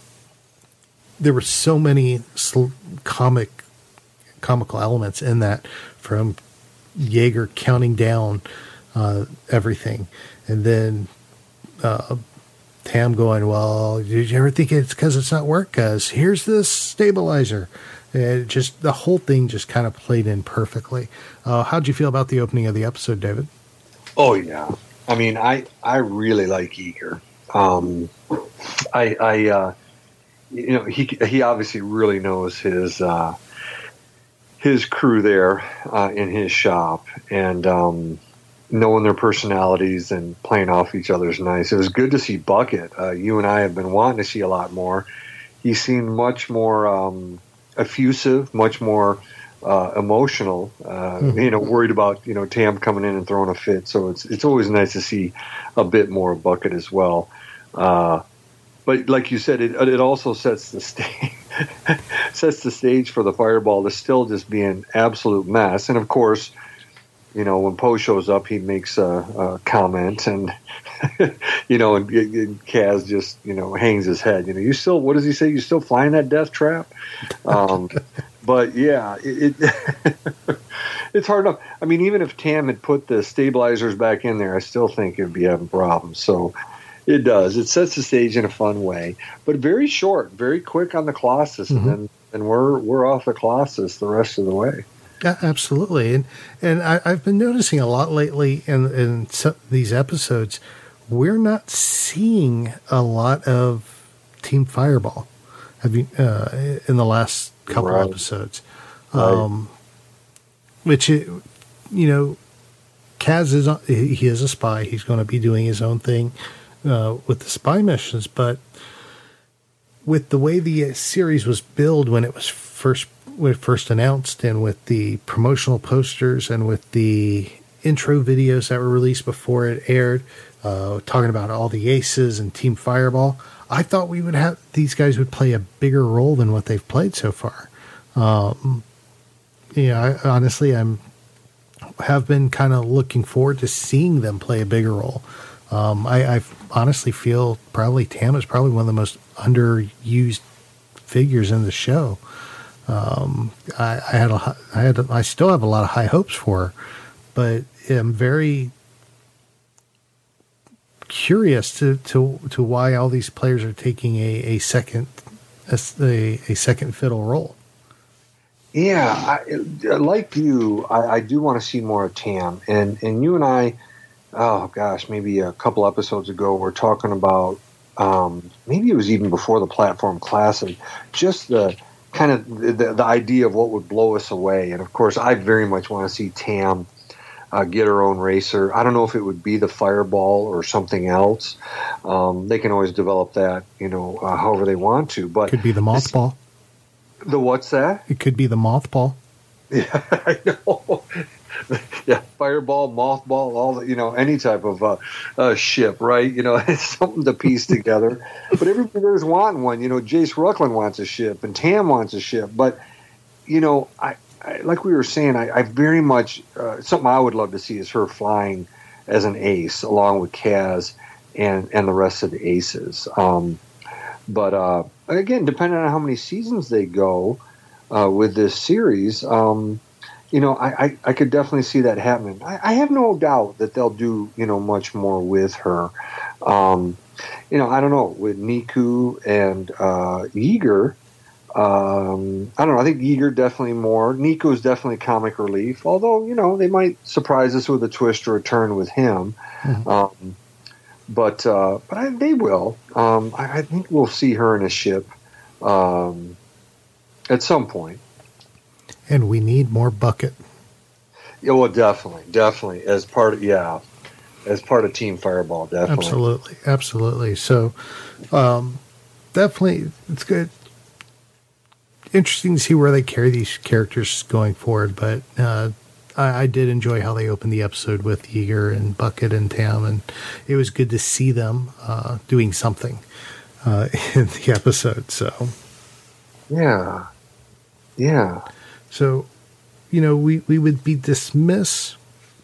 there were so many sl- comic, comical elements in that, from Yeager counting down uh, everything, and then uh, Tam going, "Well, did you ever think it's because it's not work? Because here's this stabilizer." And it just the whole thing just kind of played in perfectly. Uh, how'd you feel about the opening of the episode, David? Oh yeah, I mean, I I really like Yeager. Um, I I. Uh, You know, he he obviously really knows his uh, his crew there uh, in his shop, and um, knowing their personalities and playing off each other is nice. It was good to see Bucket. Uh, you and I have been wanting to see a lot more. He seemed much more um, effusive, much more uh, emotional, uh, mm-hmm. you know, worried about, you know, Tam coming in and throwing a fit. So it's it's always nice to see a bit more of Bucket as well. Uh, but like you said, it it also sets the stage sets the stage for the Fireball to still just be an absolute mess. And of course, you know, when Poe shows up, he makes a, a comment, and you know, and, and Kaz just, you know, hangs his head. You know, you still, what does he say? You still flying that death trap? Um, but yeah, it, it it's hard enough. I mean, even if Tam had put the stabilizers back in there, I still think it'd be having problems. So it does. It sets the stage in a fun way, but very short, very quick on the Colossus, mm-hmm. and then and we're we're off the Colossus the rest of the way. Yeah, absolutely, and and I, I've been noticing a lot lately in in some, these episodes, we're not seeing a lot of Team Fireball. Have you uh, in the last couple right. episodes, um, right. which it, you know, Kaz is he is a spy. He's going to be doing his own thing uh, with the spy missions, but with the way the series was billed when it was first. When it first announced, and with the promotional posters and with the intro videos that were released before it aired, uh, talking about all the aces and Team Fireball, I thought we would have these guys would play a bigger role than what they've played so far. Um, you know, I, honestly, I'm have been kind of looking forward to seeing them play a bigger role. Um, I, I honestly feel probably Tam is probably one of the most underused figures in the show. Um, I, I had a, I had, a, I still have a lot of high hopes for her, but I'm very curious to, to, to why all these players are taking a, a second, a, a second fiddle role. Yeah. I, like you, I, I do want to see more of Tam, and, and you and I, oh gosh, maybe a couple episodes ago, we're talking about, um, maybe it was even before the Platform Classic, just the, kind of the, the idea of what would blow us away. And of course, I very much want to see Tam uh, get her own racer. I don't know if it would be the Fireball or something else. Um, they can always develop that, you know, uh, however they want to. But could be the Mothball. The what's that? It could be the Mothball. Yeah, I know. Yeah, Fireball, Mothball, all the, you know, any type of uh, uh, ship, right? You know, it's something to piece together. But everybody there's wanting one. You know, Jace Rucklin wants a ship, and Tam wants a ship. But you know, I, I like we were saying, I, I very much uh, something I would love to see is her flying as an ace along with Kaz and and the rest of the aces. Um, but uh, again, depending on how many seasons they go uh, with this series. Um, You know, I, I, I could definitely see that happening. I, I have no doubt that they'll do, you know, much more with her. Um, you know, I don't know, with Niku and uh, Yeager, um, I don't know, I think Yeager definitely more. Niku is definitely comic relief, although, you know, they might surprise us with a twist or a turn with him. Mm-hmm. Um, but uh, but I, they will. Um, I, I think we'll see her in a ship um, at some point. And we need more Bucket. Yeah, well, definitely, definitely as part of yeah, as part of Team Fireball, definitely, absolutely, absolutely. So, um, definitely, it's good. Interesting to see where they carry these characters going forward. But uh, I, I did enjoy how they opened the episode with Yeager and Bucket and Tam, and it was good to see them uh, doing something uh, in the episode. So, yeah, yeah. So, you know, we, we would be dismiss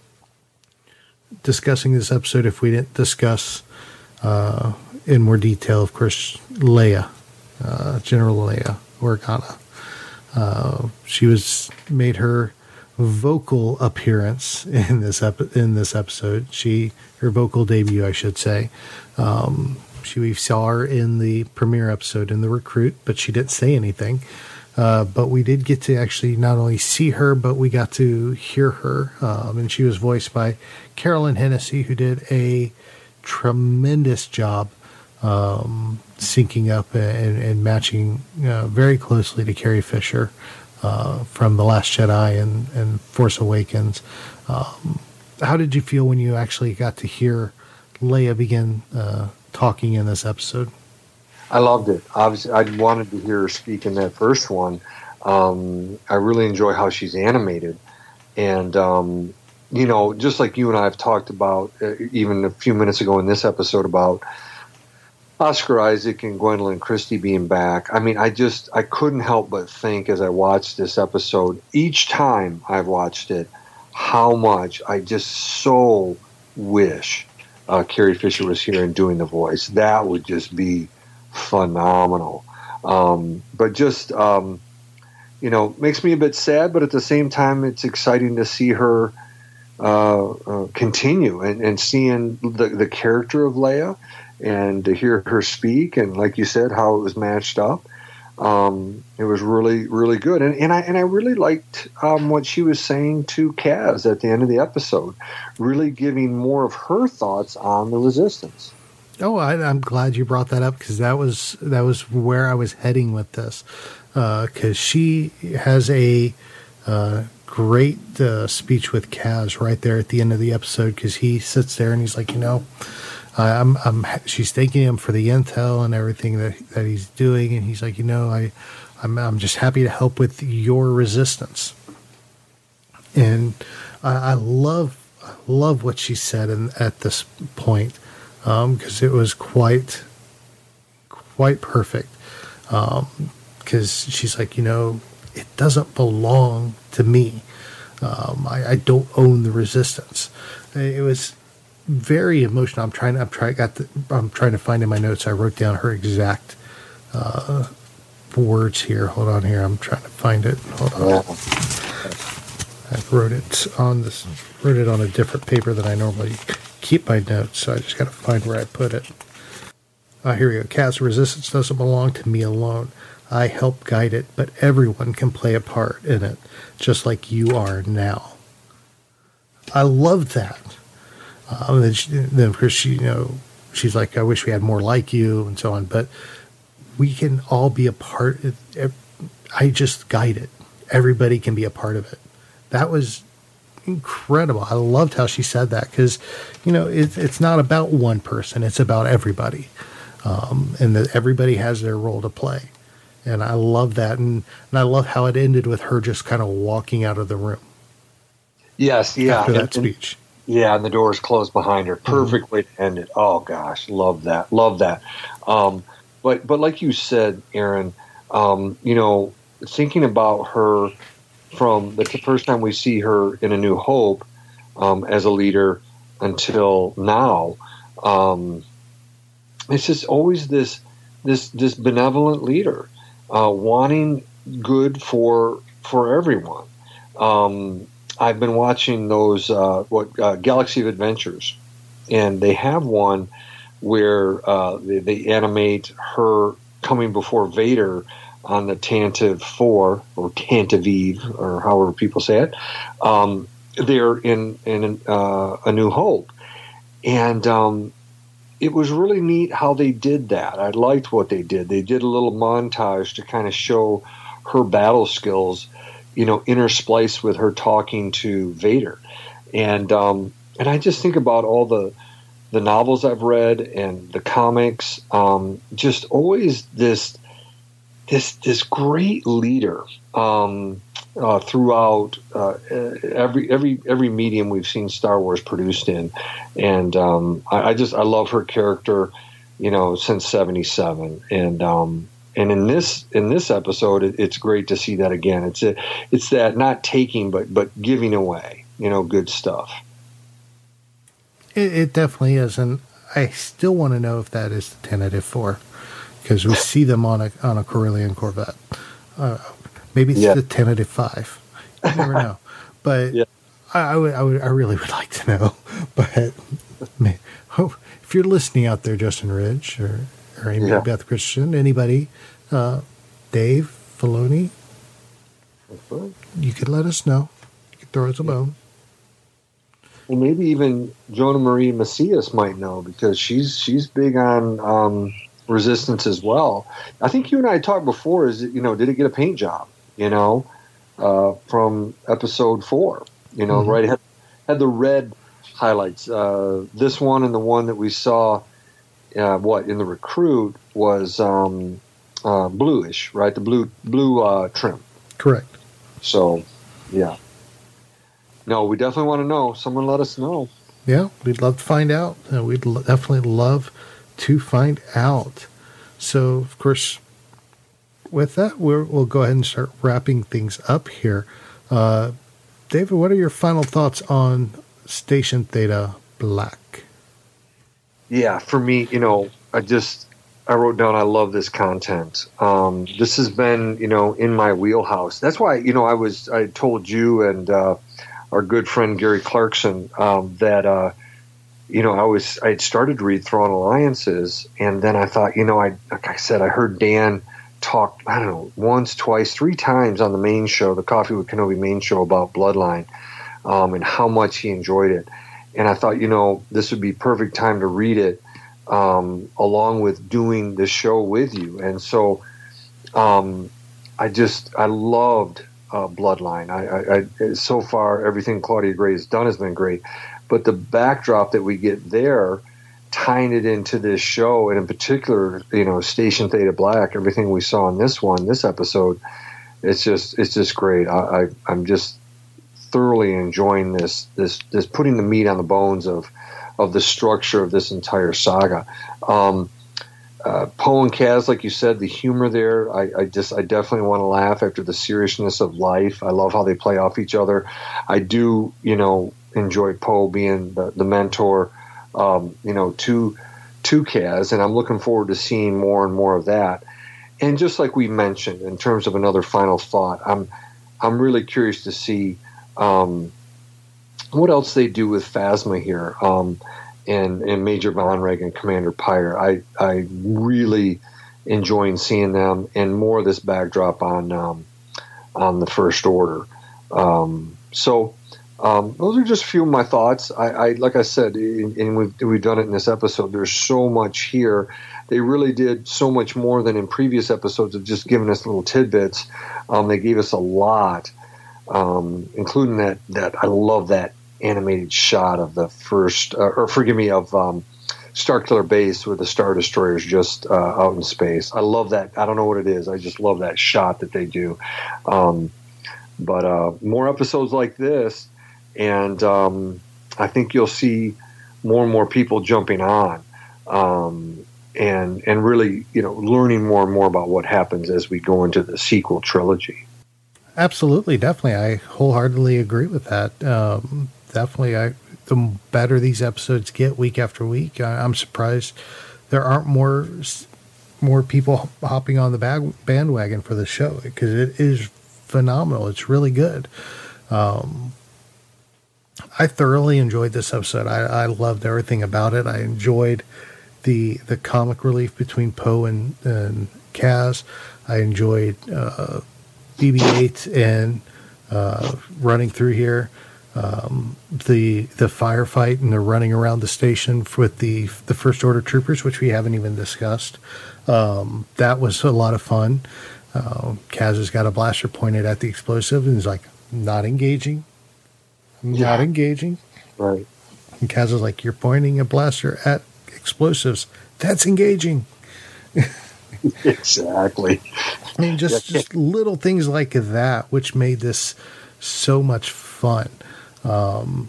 discussing this episode if we didn't discuss uh, in more detail, of course, Leia, uh, General Leia Organa. Uh, she was made her vocal appearance in this epi- in this episode. She her vocal debut, I should say. Um, she we saw her in the premiere episode in The Recruit, but she didn't say anything. Uh, but we did get to actually not only see her, but we got to hear her. Um, and she was voiced by Carolyn Hennessy, who did a tremendous job um, syncing up and, and matching uh, very closely to Carrie Fisher uh, from The Last Jedi and, and Force Awakens. Um, how did you feel when you actually got to hear Leia begin uh, talking in this episode? I loved it. Obviously, I wanted to hear her speak in that first one. Um, I really enjoy how she's animated. And, um, you know, just like you and I have talked about uh, even a few minutes ago in this episode about Oscar Isaac and Gwendolyn Christie being back. I mean, I just, I couldn't help but think as I watched this episode, each time I've watched it, how much I just so wish uh, Carrie Fisher was here and doing the voice. That would just be phenomenal. Um, but just, um, you know, makes me a bit sad, but at the same time, it's exciting to see her uh, uh, continue and, and seeing the, the character of Leia and to hear her speak. And like you said, how it was matched up. Um, it was really, really good. And, and I, and I really liked um, what she was saying to Kaz at the end of the episode, really giving more of her thoughts on the Resistance. Oh, I, I'm glad you brought that up because that was that was where I was heading with this. Because uh, she has a uh, great uh, speech with Kaz right there at the end of the episode. Because he sits there and he's like, you know, I'm, I'm. She's thanking him for the intel and everything that that he's doing, and he's like, you know, I, I'm, I'm just happy to help with your resistance. And I, I love, I love what she said in, at this point. Because um, it was quite, quite perfect. Because um, she's like, you know, it doesn't belong to me. Um, I, I don't own the Resistance. It was very emotional. I'm trying. I'm trying. Got. The, I'm trying to find in my notes. I wrote down her exact uh, words here. Hold on here. I'm trying to find it. Hold on. I wrote it on this. Wrote it on a different paper than I normally keep my notes, so I just got to find where I put it. Ah, here we go. Kaz, Resistance doesn't belong to me alone. I help guide it, but everyone can play a part in it, just like you are now. I love that. Uh, then, she, then, of course, she, you know, she's like, I wish we had more like you, and so on. But we can all be a part. Of, I just guide it. Everybody can be a part of it. That was incredible. I loved how she said that because, you know, it, it's not about one person. It's about everybody. Um, and that everybody has their role to play. And I love that. And, and I love how it ended with her just kind of walking out of the room. Yes, yeah. After that and, speech. And, yeah, and the doors closed behind her. Perfect mm-hmm. way to end it. Oh, gosh. Love that. Love that. Um, but, but like you said, Aaron, um, you know, thinking about her from the first time we see her in A New Hope um, as a leader until now, um, it's just always this this this benevolent leader uh, wanting good for for everyone. Um, I've been watching those uh, what uh, Galaxy of Adventures, and they have one where uh, they, they animate her coming before Vader on the Tantive four, or Tantive, or however people say it. Um, they're in, in uh, A New Hope. And um, it was really neat how they did that. I liked what they did. They did a little montage to kind of show her battle skills, you know, interspliced with her talking to Vader. And um, and I just think about all the the novels I've read and the comics, um, just always this This this great leader um, uh, throughout uh, every every every medium we've seen Star Wars produced in, and um, I, I just I love her character, you know, since seventy-seven, and um, and in this in this episode, it, it's great to see that again. It's a, it's that not taking but but giving away, you know, good stuff. It, it definitely is, and I still want to know if that is the Tantive four. Because we see them on a on a Corellian Corvette. Uh, maybe it's yeah. the Tantive five. You never know. But yeah. I, I, would, I, would, I really would like to know. But man, oh, if you're listening out there, Justin Ridge or, or Amy yeah. Beth Christian, anybody, uh, Dave Filoni, you could let us know. You could throw us a bone. Well, maybe even Jonah Marie Macias might know because she's she's big on um, Resistance as well. I think you and I talked before. Is it, you know, did it get a paint job? You know, uh, from episode four. You know, mm-hmm. right had had the red highlights. Uh, this one and the one that we saw, uh, what in the Recruit was um, uh, bluish, right? The blue blue uh, trim. Correct. So, yeah. No, we definitely want to know. Someone let us know. Yeah, we'd love to find out. Uh, we'd l- definitely love to find out. So, of course, with that, we're, we'll go ahead and start wrapping things up here. Uh, David, what are your final thoughts on Station Theta Black? Yeah, for me, you know, I just, I wrote down, I love this content. Um, this has been, you know, in my wheelhouse. That's why, you know, I was, I told you and uh, our good friend Gary Clarkson um, that, uh, you know, I was, I had started to read Thrawn Alliances, and then I thought, you know, I, like I said, I heard Dan talk, I don't know, once, twice, three times on the main show, the Coffee with Kenobi main show about Bloodline, um, and how much he enjoyed it. And I thought, you know, this would be perfect time to read it um, along with doing the show with you. And so um, I just, I loved uh, Bloodline. I, I, I, so far, everything Claudia Gray has done has been great. But the backdrop that we get there, tying it into this show, and in particular, you know, Station Theta Black, everything we saw in this one, this episode, it's just, it's just great. I, I I'm just thoroughly enjoying this, this, this putting the meat on the bones of, of the structure of this entire saga. Um, uh, Poe and Kaz, like you said, the humor there, I, I just, I definitely want to laugh after the seriousness of life. I love how they play off each other. I do, you know, enjoy Poe being the, the mentor, um, you know, to, to Kaz, and I'm looking forward to seeing more and more of that. And just like we mentioned, in terms of another final thought, I'm, I'm really curious to see, Um, what else they do with Phasma here, um, and, and Major Vonreg and Commander Pyre. I, I really enjoying seeing them, and more of this backdrop on um, on the First Order. Um, so um, those are just a few of my thoughts. I, I like I said, and we've, we've done it in this episode. There's so much here. They really did so much more than in previous episodes of just giving us little tidbits. Um, they gave us a lot. Um, including that, that I love that animated shot of the first, uh, or forgive me, of um, Starkiller Base with the Star Destroyers just uh, out in space. I love that. I don't know what it is. I just love that shot that they do. Um, but uh, more episodes like this, and um, I think you'll see more and more people jumping on, um, and and really, you know, learning more and more about what happens as we go into the sequel trilogy. Absolutely, definitely. I wholeheartedly agree with that. Um, definitely, I the better these episodes get week after week, I, I'm surprised there aren't more more people hopping on the bag, bandwagon for the show, because it is phenomenal. It's really good. Um, I thoroughly enjoyed this episode. I, I loved everything about it. I enjoyed the the comic relief between Poe and, and Kaz. I enjoyed uh, B B eight and uh, running through here, um, the the firefight and the running around the station with the the First Order troopers, which we haven't even discussed. Um, that was a lot of fun. Uh, Kaz has got a blaster pointed at the explosive and he's like, not engaging. I'm yeah. not engaging. Right. And Kaz is like, you're pointing a blaster at explosives. That's engaging. Exactly. I mean, just, just little things like that, which made this so much fun. Um,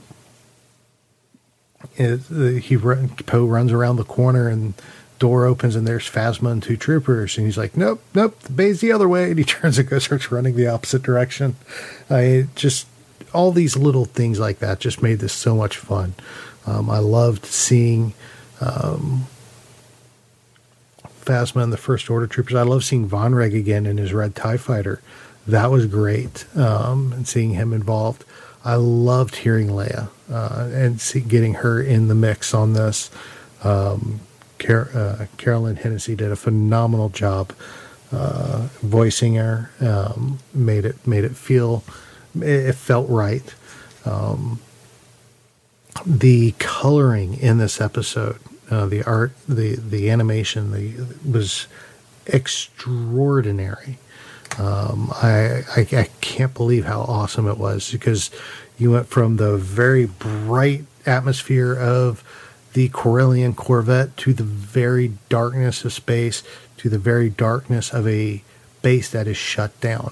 it, he run, Poe runs around the corner and door opens and there's Phasma and two troopers, and he's like, nope, nope, the bay's the other way, and he turns and goes, starts running the opposite direction. I just all these little things like that just made this so much fun. Um, I loved seeing. Um, Phasma and the First Order troopers. I love seeing Vonreg again in his red TIE fighter. That was great. Um, and seeing him involved. I loved hearing Leia uh, and see, getting her in the mix on this. Um, Car- uh, Carolyn Hennessy did a phenomenal job uh, voicing her. Um, made it made it feel it, it felt right. Um, the coloring in this episode. Uh, the art, the, the animation, the was extraordinary. Um, I, I I can't believe how awesome it was, because you went from the very bright atmosphere of the Corellian Corvette to the very darkness of space, to the very darkness of a base that is shut down.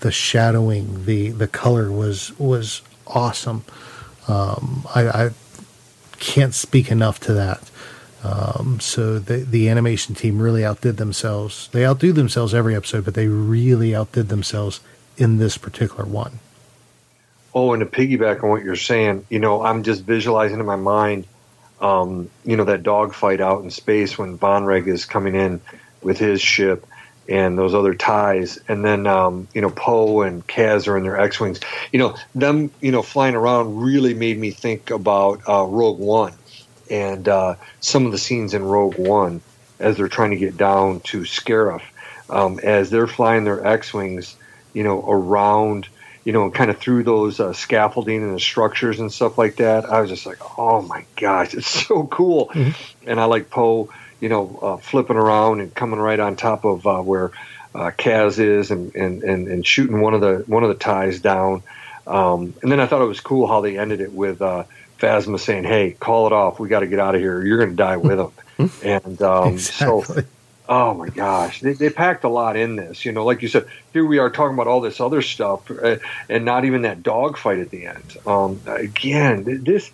the shadowing, the the color was was awesome. Um, I, I can't speak enough to that. Um, so the the animation team really outdid themselves. They outdo themselves every episode, but they really outdid themselves in this particular one. Oh, and to piggyback on what you're saying, you know, I'm just visualizing in my mind, um, you know, that dogfight out in space when Vonreg is coming in with his ship and those other ties. And then, um, you know, Poe and Kaz are in their X-Wings. You know, them, you know, flying around really made me think about uh, Rogue One and uh, some of the scenes in Rogue One as they're trying to get down to Scarif. Um, as they're flying their X-Wings, you know, around, you know, kind of through those uh, scaffolding and the structures and stuff like that. I was just like, oh my gosh, it's so cool. Mm-hmm. And I like Poe, you know, uh, flipping around and coming right on top of uh, where uh, Kaz is and, and, and, and shooting one of the one of the ties down. Um, and then I thought it was cool how they ended it with uh, Phasma saying, hey, call it off. We got to get out of here. You're going to die with them. and um, exactly. so... Oh my gosh, they, they packed a lot in this. You know, like you said, here we are talking about all this other stuff, uh, and not even that dogfight at the end. Um, again, this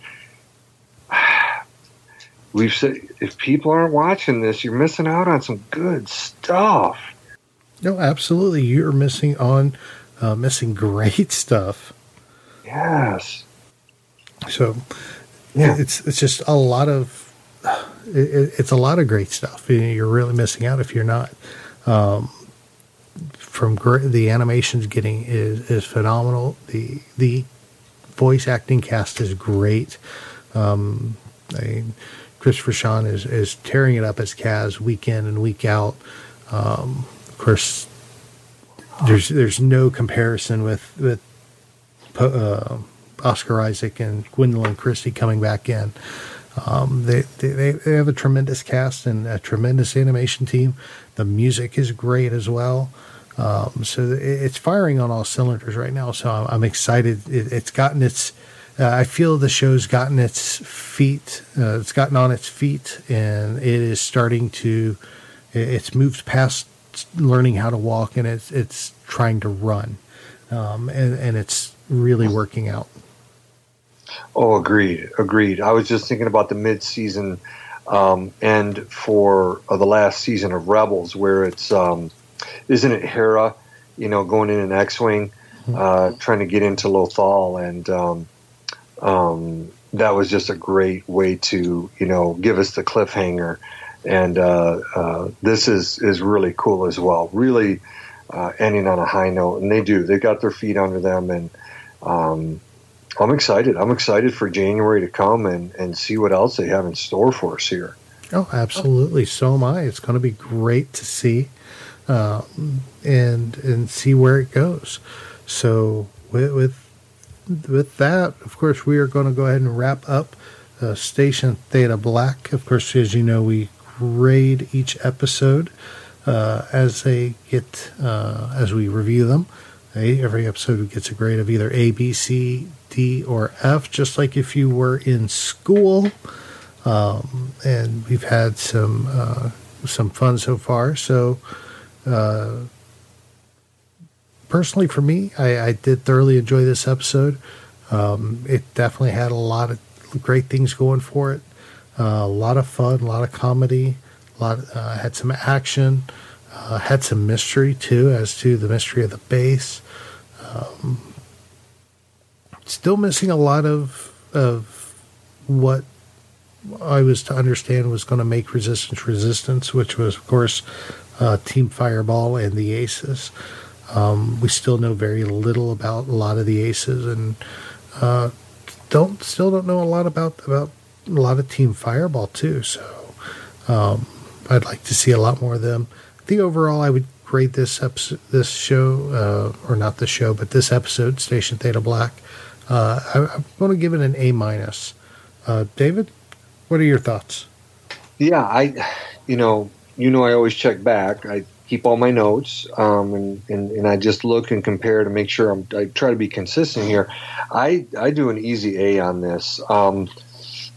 we've said if people aren't watching this, you're missing out on some good stuff. No, absolutely, you're missing on uh, missing great stuff. Yes. So, yeah, it's it's just a lot of. It, it's a lot of great stuff. You're really missing out if you're not. Um, from great, the animations getting is, is phenomenal. The the voice acting cast is great. Um, I mean, Christopher Sean is, is tearing it up as Kaz week in and week out. Um, of course, there's there's no comparison with with uh, Oscar Isaac and Gwendolyn Christie coming back in. Um, they, they they have a tremendous cast and a tremendous animation team. The music is great as well. Um, so it's firing on all cylinders right now. So I'm, I'm excited. It, it's gotten its. Uh, I feel the show's gotten its feet. Uh, it's gotten on its feet, and it is starting to. It's moved past learning how to walk, and it's it's trying to run, um, and and it's really working out. Oh, agreed, agreed. I was just thinking about the mid-season um, end for uh, the last season of Rebels, where it's, um, isn't it Hera, you know, going in an X-Wing, uh, trying to get into Lothal, and um, um, that was just a great way to, you know, give us the cliffhanger. And uh, uh, this is, is really cool as well, really uh, ending on a high note. And they do. They got their feet under them, and um I'm excited. I'm excited for January to come and, and see what else they have in store for us here. Oh, absolutely. So am I. It's going to be great to see um, and and see where it goes. So with, with with that, of course, we are going to go ahead and wrap up uh, Station Theta Black. Of course, as you know, we grade each episode uh, as they get uh, as we review them. Okay? Every episode gets a grade of either A, B, C, D, or F, just like if you were in school. Um, and we've had some uh, some fun so far. So, uh, personally, for me, I, I did thoroughly enjoy this episode. Um, it definitely had a lot of great things going for it. Uh, a lot of fun, a lot of comedy, a lot uh, had some action. Uh, had some mystery, too, as to the mystery of the base. Um, still missing a lot of of what I was to understand was going to make Resistance Resistance, which was, of course, uh, Team Fireball and the Aces. Um, we still know very little about a lot of the Aces, and uh, don't still don't know a lot about, about a lot of Team Fireball, too. So um, I'd like to see a lot more of them. I think overall I would grade this episode, this show, uh, or not this show, but this episode, Station Theta Black. Uh, I, I'm going to give it an A minus. Uh, David, what are your thoughts? Yeah, I, you know, you know, I always check back. I keep all my notes, um, and, and, and I just look and compare to make sure I'm, I try to be consistent here. I, I do an easy A on this. Um,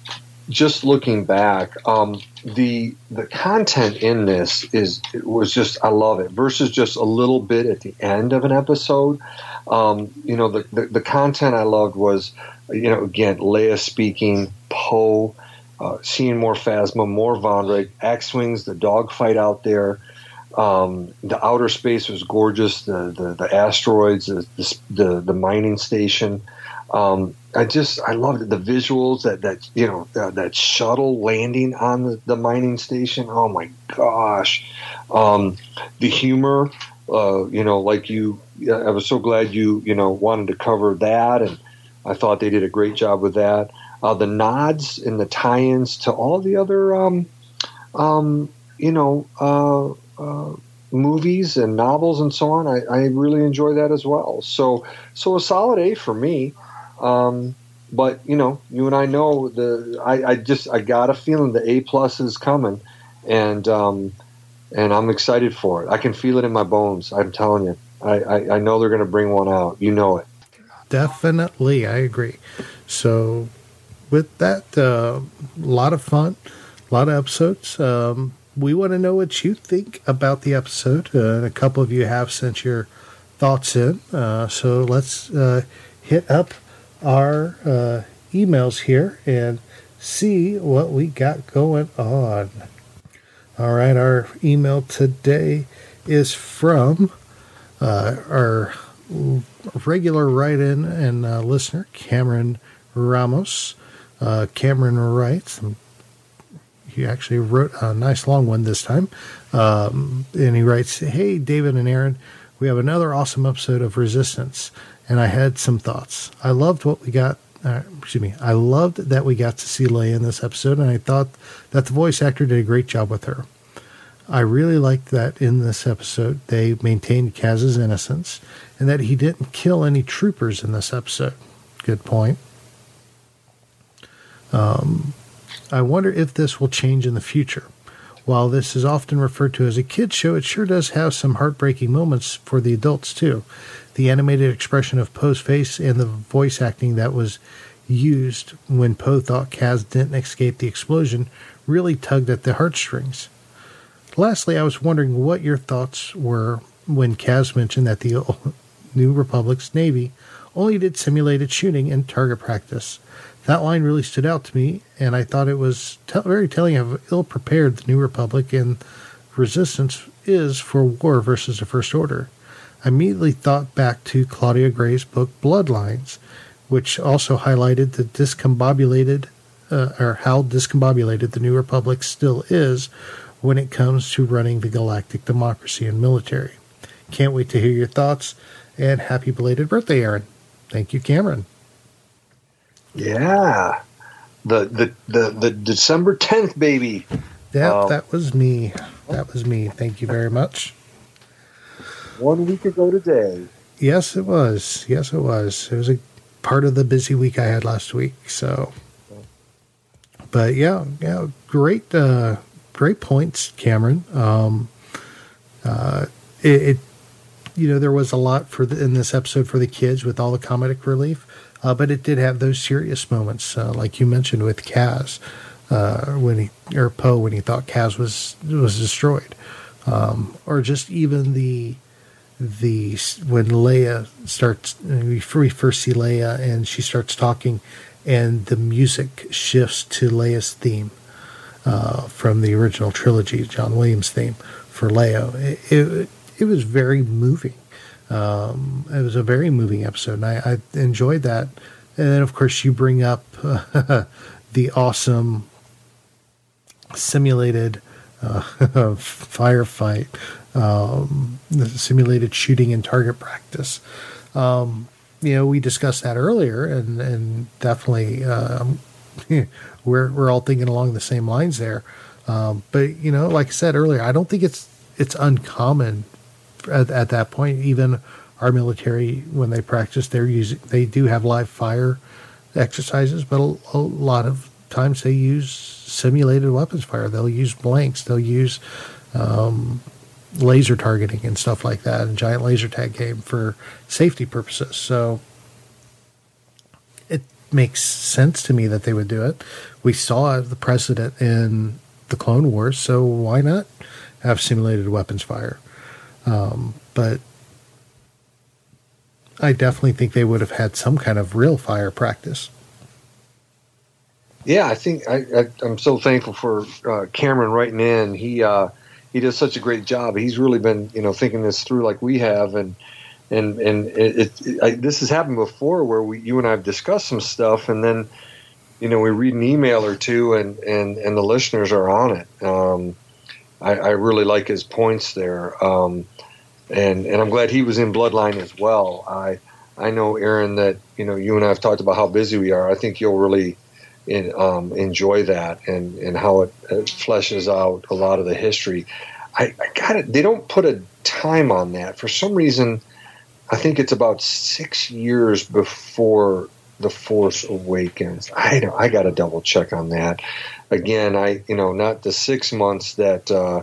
just looking back, um, the the content in this is it was just I love it. Versus just a little bit at the end of an episode. Um, you know, the, the the content I loved was, you know, again, Leia speaking, Poe, uh, seeing more Phasma, more Vonreg, X-wings, the dogfight out there. Um, the outer space was gorgeous. The the, the asteroids, the, the the mining station. Um, I just I loved it. The visuals that that you know uh, that shuttle landing on the, the mining station. Oh my gosh, um, the humor. Uh, you know, like you, I was so glad you you know wanted to cover that, and I thought they did a great job with that. Uh, the nods and the tie-ins to all the other, um, um, you know. Uh, Uh, movies and novels and so on. I, I really enjoy that as well. So, so a solid A for me. Um, but you know, you and I know the. I, I just I got a feeling the A plus is coming, and um, and I'm excited for it. I can feel it in my bones. I'm telling you. I, I, I know they're going to bring one out. You know it. Definitely, I agree. So, with that, a uh, lot of fun, a lot of episodes. Um, We want to know what you think about the episode. Uh, and a couple of you have sent your thoughts in. Uh, so let's uh, hit up our uh, emails here and see what we got going on. All right, our email today is from uh, our regular write-in and uh, listener, Cameron Ramos. Uh, Cameron writes... He actually wrote a nice long one this time. Um, and he writes, "Hey, David and Aaron, we have another awesome episode of Resistance, and I had some thoughts. I loved what we got. Uh, excuse me. I loved that we got to see Leia in this episode, and I thought that the voice actor did a great job with her. I really liked that in this episode they maintained Kaz's innocence, and that he didn't kill any troopers in this episode. Good point. Um... I wonder if this will change in the future. While this is often referred to as a kid's show, it sure does have some heartbreaking moments for the adults, too. The animated expression of Poe's face and the voice acting that was used when Poe thought Kaz didn't escape the explosion really tugged at the heartstrings. Lastly, I was wondering what your thoughts were when Kaz mentioned that the New Republic's Navy only did simulated shooting and target practice. That line really stood out to me, and I thought it was te- very telling of how ill-prepared the New Republic and Resistance is for war versus the First Order. I immediately thought back to Claudia Gray's book Bloodlines, which also highlighted the discombobulated, uh, or how discombobulated the New Republic still is when it comes to running the galactic democracy and military. Can't wait to hear your thoughts, and happy belated birthday, Aaron. Thank you, Cameron. Yeah, the the the, the December tenth, baby. Yeah, um, that was me. That was me. Thank you very much. One week ago today. Yes, it was. Yes, it was. It was a part of the busy week I had last week. So, but yeah, yeah, great, uh, great points, Cameron. Um, uh, it, it, you know, there was a lot for the, in this episode for the kids with all the comedic relief. Uh, but it did have those serious moments, uh, like you mentioned with Kaz, uh, when he or Poe when he thought Kaz was was destroyed, um, or just even the the when Leia starts we first see Leia and she starts talking, and the music shifts to Leia's theme uh, from the original trilogy, John Williams' theme for Leia. It, it, it was very moving. Um, it was a very moving episode, and I, I enjoyed that. And then, of course, you bring up uh, the awesome simulated uh, firefight, um, the simulated shooting and target practice. Um, you know, we discussed that earlier, and, and definitely um, we're we're all thinking along the same lines there. Um, but you know, like I said earlier, I don't think it's it's uncommon. At, at that point, even our military, when they practice, they're using, they do have live fire exercises, but a, a lot of times they use simulated weapons fire. They'll use blanks. They'll use um, laser targeting and stuff like that, and giant laser tag game for safety purposes. So it makes sense to me that they would do it. We saw the precedent in the Clone Wars, so why not have simulated weapons fire? Um, but I definitely think they would have had some kind of real fire practice. Yeah, I think I, I, I'm so thankful for uh, Cameron writing in. He uh, he does such a great job. He's really been, you know, thinking this through like we have, and and and it, it, it I, this has happened before where we, you and I have discussed some stuff, and then, you know, we read an email or two, and and, and the listeners are on it. Um, I, I really like his points there, um, and and I'm glad he was in Bloodline as well. I I know, Aaron, that, you know, you and I have talked about how busy we are. I think you'll really In, um, enjoy that and, and how it, it fleshes out a lot of the history. I, I got it. They don't put a time on that for some reason. I think it's about six years before The Force Awakens. I don't, I got to double check on that. Again, I you know not the six months that uh,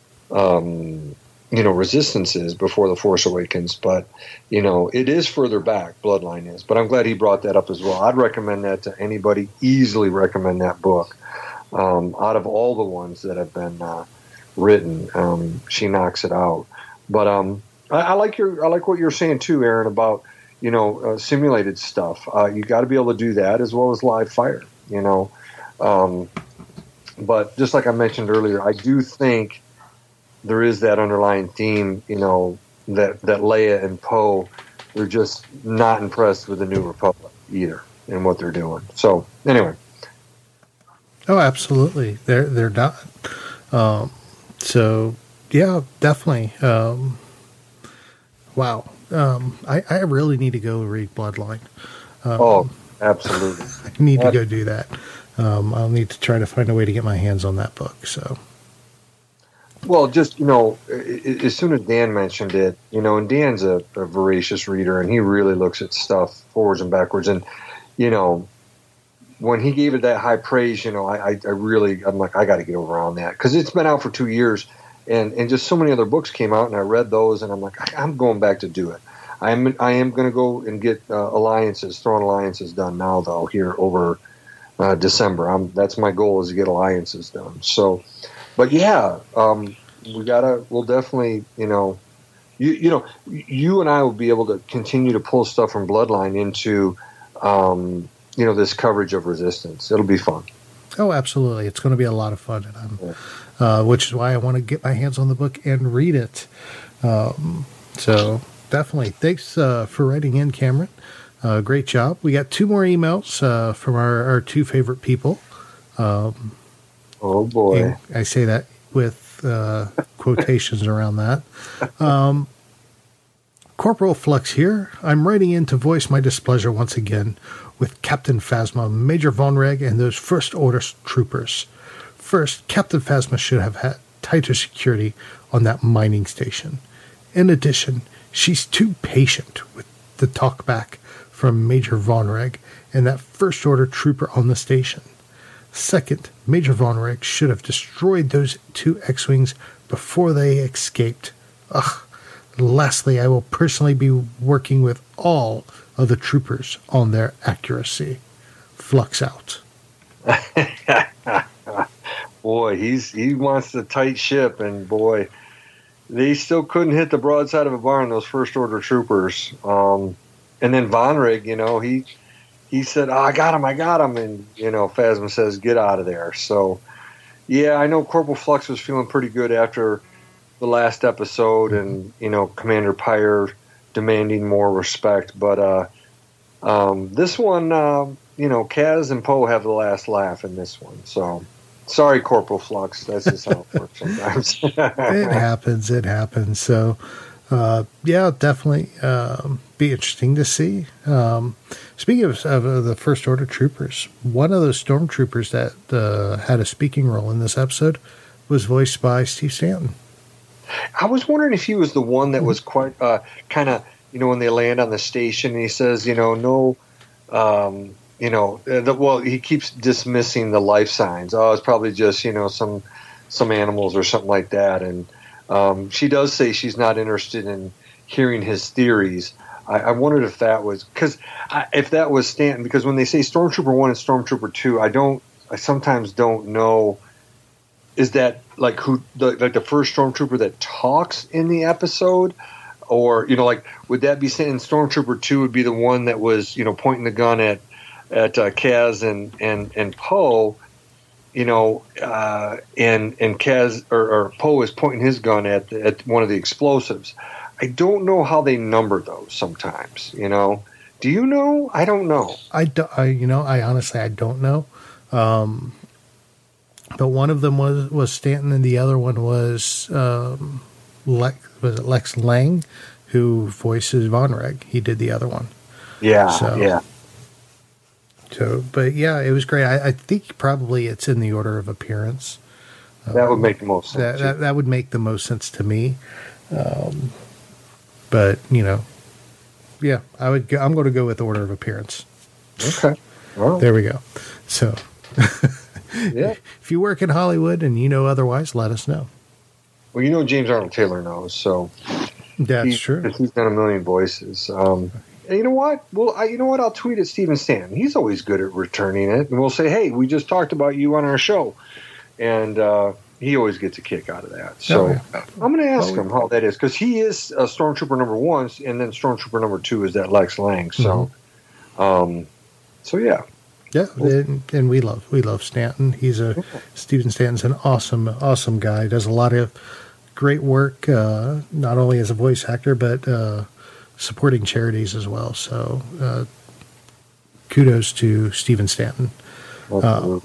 um, you know Resistance is before The Force Awakens, but you know it is further back. Bloodline is, but I'm glad he brought that up as well. I'd recommend that to anybody. Easily recommend that book. Um, out of all the ones that have been uh, written, um, she knocks it out. But um, I, I like your I like what you're saying too, Aaron, about you know uh, simulated stuff. Uh, you got to be able to do that as well as live fire. You know, um, but just like I mentioned earlier, I do think there is that underlying theme, you know, that, that Leia and Poe, they're just not impressed with the New Republic either and what they're doing. So, anyway. Oh, absolutely. They're, they're not. Um, so, yeah, definitely. Um, wow. Um, I, I really need to go read Bloodline. Um, oh, absolutely. I need to go do that. Um, I'll need to try to find a way to get my hands on that book, so... Well, just, you know, as soon as Dan mentioned it, you know, and Dan's a, a voracious reader, and he really looks at stuff forwards and backwards. And, you know, when he gave it that high praise, you know, I, I really, I'm like, I got to get over on that. Because it's been out for two years, and, and just so many other books came out, and I read those, and I'm like, I, I'm going back to do it. I am, I am going to go and get uh, alliances, throwing alliances done now, though, here over uh, December. I'm, that's my goal, is to get alliances done. So... But yeah, um, we gotta. We'll definitely, you know, you you know, you and I will be able to continue to pull stuff from Bloodline into, um, you know, this coverage of Resistance. It'll be fun. Oh, absolutely! It's going to be a lot of fun, and I'm, yeah. uh, which is why I want to get my hands on the book and read it. Um, so definitely, thanks uh, for writing in, Cameron. Uh, great job. We got two more emails uh, from our, our two favorite people. Um, Oh, boy. I say that with uh, quotations around that. Um, Corporal Flux here. I'm writing in to voice my displeasure once again with Captain Phasma, Major Von Reg, and those First Order troopers. First, Captain Phasma should have had tighter security on that mining station. In addition, she's too patient with the talkback from Major Von Reg and that First Order trooper on the station. Second, Major Von Reg should have destroyed those two X-Wings before they escaped. Ugh. Lastly, I will personally be working with all of the troopers on their accuracy. Flux out. Boy, he's he wants the tight ship, and boy, they still couldn't hit the broadside of a barn, those First Order troopers. Um, and then Von Reg, you know, he... He said, oh, I got him, I got him. And, you know, Phasma says, get out of there. So, yeah, I know Corporal Flux was feeling pretty good after the last episode and, you know, Commander Pyre demanding more respect. But uh, um, this one, uh, you know, Kaz and Poe have the last laugh in this one. So, sorry, Corporal Flux. That's just how it works sometimes. It happens. It happens. So, uh, yeah, definitely um, be interesting to see. Um, speaking of, of the First Order troopers, one of those stormtroopers that uh, had a speaking role in this episode was voiced by Steve Stanton. I was wondering if he was the one that was quite uh, kind of, you know, when they land on the station, and he says, you know, no, um, you know, uh, the, well, he keeps dismissing the life signs. Oh, it's probably just, you know, some some animals or something like that. And um, she does say she's not interested in hearing his theories. I, I wondered if that was because if that was Stanton, because when they say Stormtrooper one and Stormtrooper two, I don't, I sometimes don't know. Is that like who, the, like the first Stormtrooper that talks in the episode, or you know, like would that be saying Stormtrooper two would be the one that was you know pointing the gun at at uh, Kaz and and and Poe, you know, uh, and and Kaz or, or Poe is pointing his gun at at one of the explosives. I don't know how they number those sometimes. You know, do you know? I don't know. I, do, I you know, I honestly I don't know. Um, but one of them was, was Stanton, and the other one was um, Lex, was it Lex Lang, who voices Von Reg. He did the other one. Yeah, so, yeah. So, but yeah, it was great. I, I think probably it's in the order of appearance. That um, would make the most sense. That, that, that would make the most sense to me. Um, but you know, yeah, I would. Go, I'm going to go with order of appearance. Okay. Well, there we go. So, yeah. If you work in Hollywood and you know otherwise, let us know. Well, you know, James Arnold Taylor knows, so that's he's, true. He's done a million voices. Um, and you know what? Well, I, you know what? I'll tweet at Steven Stanton. He's always good at returning it, and we'll say, "Hey, we just talked about you on our show," and uh, he always gets a kick out of that. So oh, yeah. I'm going to ask well, him how that is, because he is a Stormtrooper number one, and then Stormtrooper number two is that Lex Lang. So, mm-hmm. um, so yeah. Yeah, and, and we love we love Stanton. He's a Steven Stanton's an awesome awesome guy. Does a lot of great work, uh, not only as a voice actor but uh, supporting charities as well. So, uh, kudos to Steven Stanton. Uh,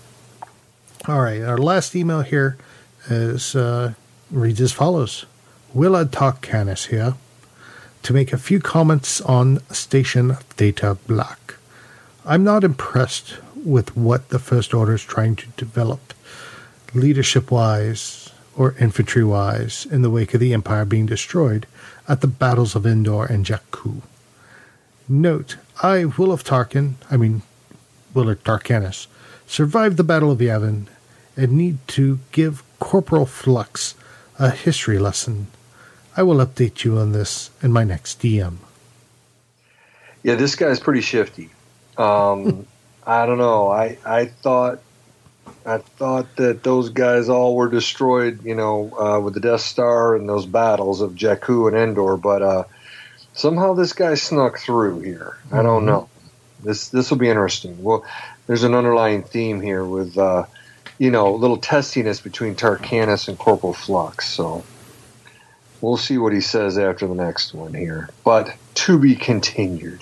all right, our last email here is uh, reads as follows: Willa Tarkanis here to make a few comments on Station Theta Black. I'm not impressed with what the First Order is trying to develop, leadership-wise or infantry-wise, in the wake of the Empire being destroyed at the battles of Endor and Jakku. Note, I, Williff Tarkin, I mean, Willard Tarkanis, survived the Battle of Yavin and need to give Corporal Flux a history lesson. I will update you on this in my next D M. Yeah, this guy's pretty shifty. Um, I don't know. I, I thought I thought that those guys all were destroyed, you know, uh, with the Death Star and those battles of Jakku and Endor, but uh, somehow this guy snuck through here. I don't mm-hmm. know. This this will be interesting. Well, there's an underlying theme here with, uh, you know, a little testiness between Tarkanis and Corporal Flux. So we'll see what he says after the next one here. But to be continued.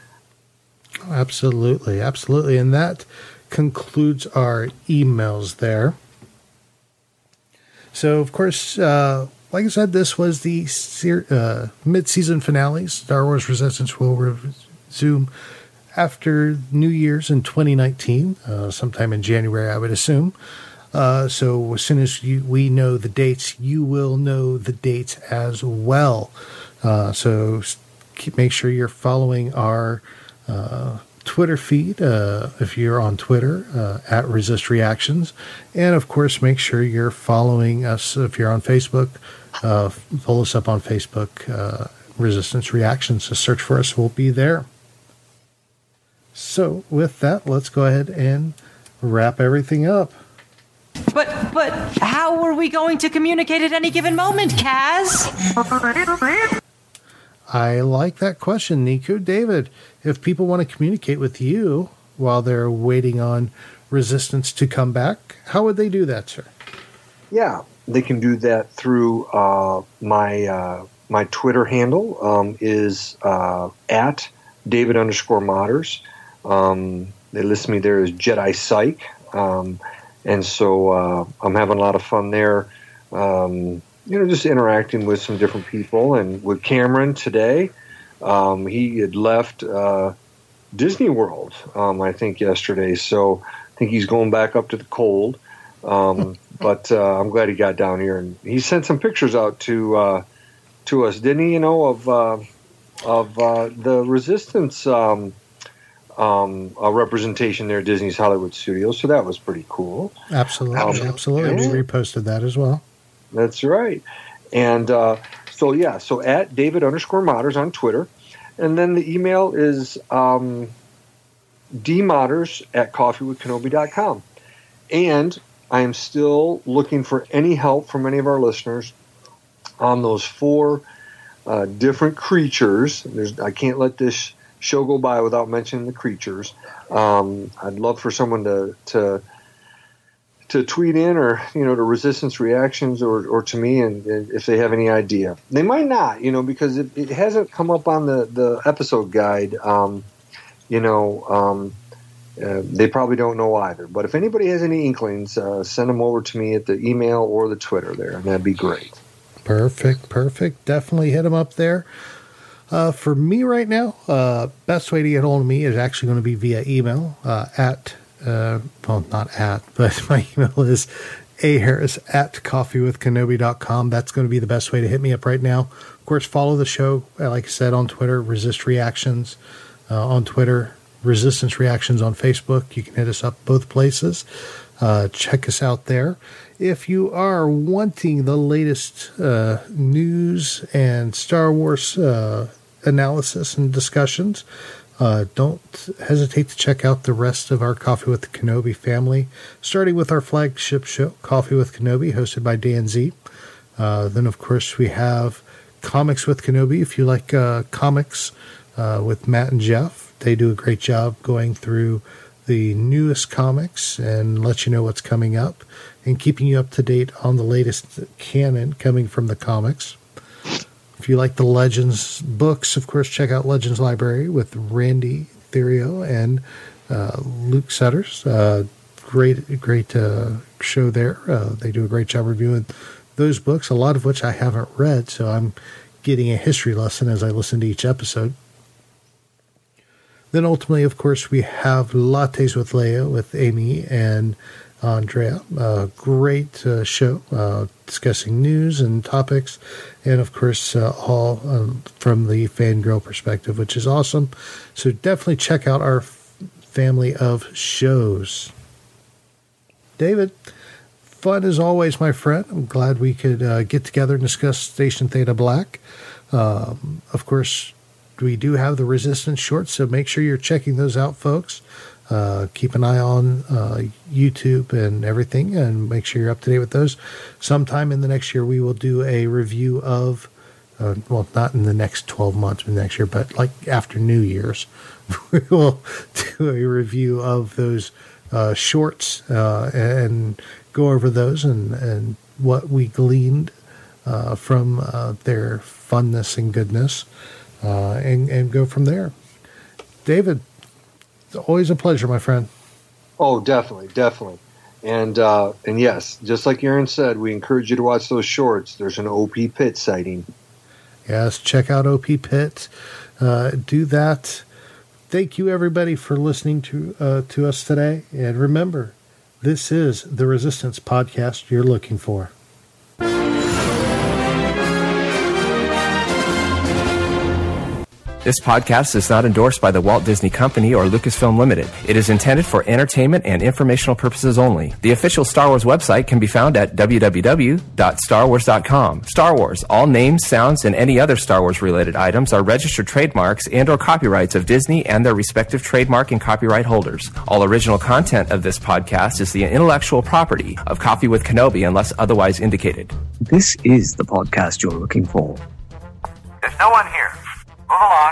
Absolutely, absolutely. And that concludes our emails there. So, of course, uh, like I said, this was the ser- uh, mid-season finale. Star Wars Resistance will resume after New Year's in twenty nineteen, uh, sometime in January, I would assume. Uh, so as soon as you, we know the dates, you will know the dates as well. Uh, so keep, make sure you're following our Uh, Twitter feed, uh, if you're on Twitter, uh, at Resist Reactions. And, of course, make sure you're following us if you're on Facebook. Uh, follow us up on Facebook, uh, Resistance Reactions. So search for us. We'll be there. So, with that, let's go ahead and wrap everything up. But, but how are we going to communicate at any given moment, Kaz? I like that question, Nico. David, if people want to communicate with you while they're waiting on Resistance to come back, how would they do that, sir? Yeah, they can do that through uh, my uh, my Twitter handle um, is uh, at David underscore Modders. Um, they list me there as Jedi Psych. Um, and so uh, I'm having a lot of fun there. Um You know, just interacting with some different people. And with Cameron today, um, he had left uh, Disney World, um, I think, yesterday. So I think he's going back up to the cold. Um, but uh, I'm glad he got down here. And he sent some pictures out to uh, to us, didn't he, you know, of, uh, of uh, the Resistance um, um, uh, representation there at Disney's Hollywood Studios. So that was pretty cool. Absolutely. Um, absolutely. Yeah. We reposted that as well. That's right. And uh, so, yeah, so at David underscore Modders on Twitter. And then the email is um, dmodders at coffee with kenobi dot com. And I am still looking for any help from any of our listeners on those four uh, different creatures. There's, I can't let this show go by without mentioning the creatures. Um, I'd love for someone to, to to tweet in, or you know, to Resistance Reactions, or, or to me, and, and if they have any idea. They might not, you know, because it, it hasn't come up on the, the episode guide. Um, you know, um, uh, they probably don't know either. But if anybody has any inklings, uh, send them over to me at the email or the Twitter there, and that'd be great. Perfect, perfect. Definitely hit them up there. Uh, for me right now, uh, best way to get hold of me is actually going to be via email uh, at, uh, well, not at, but my email is aharris at coffee with kenobi dot com. That's going to be the best way to hit me up right now. Of course, follow the show, like I said, on Twitter, Resist Reactions uh, on Twitter, Resistance Reactions on Facebook. You can hit us up both places. Uh, check us out there. If you are wanting the latest uh, news and Star Wars uh, analysis and discussions, uh, don't hesitate to check out the rest of our Coffee with the Kenobi family, starting with our flagship show, Coffee with Kenobi, hosted by Dan Z. Uh, then, of course, we have Comics with Kenobi. If you like uh, comics uh, with Matt and Jeff, they do a great job going through the newest comics and let you know what's coming up and keeping you up to date on the latest canon coming from the comics. If you like the Legends books, of course, check out Legends Library with Randy Therio and uh, Luke Setters. Uh, great, great uh, show there. Uh, they do a great job reviewing those books, a lot of which I haven't read, so I'm getting a history lesson as I listen to each episode. Then ultimately, of course, we have Lattes with Leia with Amy and Andrea. Uh, great uh, show uh, discussing news and topics, and of course, uh, all um, from the fangirl perspective, which is awesome. So definitely check out our f- family of shows. David, fun as always, my friend. I'm glad we could uh, get together and discuss Station Theta Black. Um, of course, we do have the Resistance shorts, so make sure you're checking those out, folks. Uh, keep an eye on uh, YouTube and everything, and make sure you're up to date with those. Sometime in the next year, we will do a review of, uh, well, not in the next twelve months, but next year, but like after New Year's, we will do a review of those uh, shorts uh, and go over those and, and what we gleaned uh, from uh, their funness and goodness. Uh, and, and go from there. David, it's always a pleasure, my friend. Oh, definitely, definitely. And uh, and yes, just like Aaron said, we encourage you to watch those shorts. There's an O P Pitt sighting. Yes, check out O P Pitt. Uh, do that. Thank you, everybody, for listening to uh, to us today. And remember, this is the Resistance podcast you're looking for. This podcast is not endorsed by the Walt Disney Company or Lucasfilm Limited. It is intended for entertainment and informational purposes only. The official Star Wars website can be found at w w w dot star wars dot com. Star Wars, all names, sounds, and any other Star Wars-related items are registered trademarks and or copyrights of Disney and their respective trademark and copyright holders. All original content of this podcast is the intellectual property of Coffee with Kenobi unless otherwise indicated. This is the podcast you're looking for. There's no one here. Move along.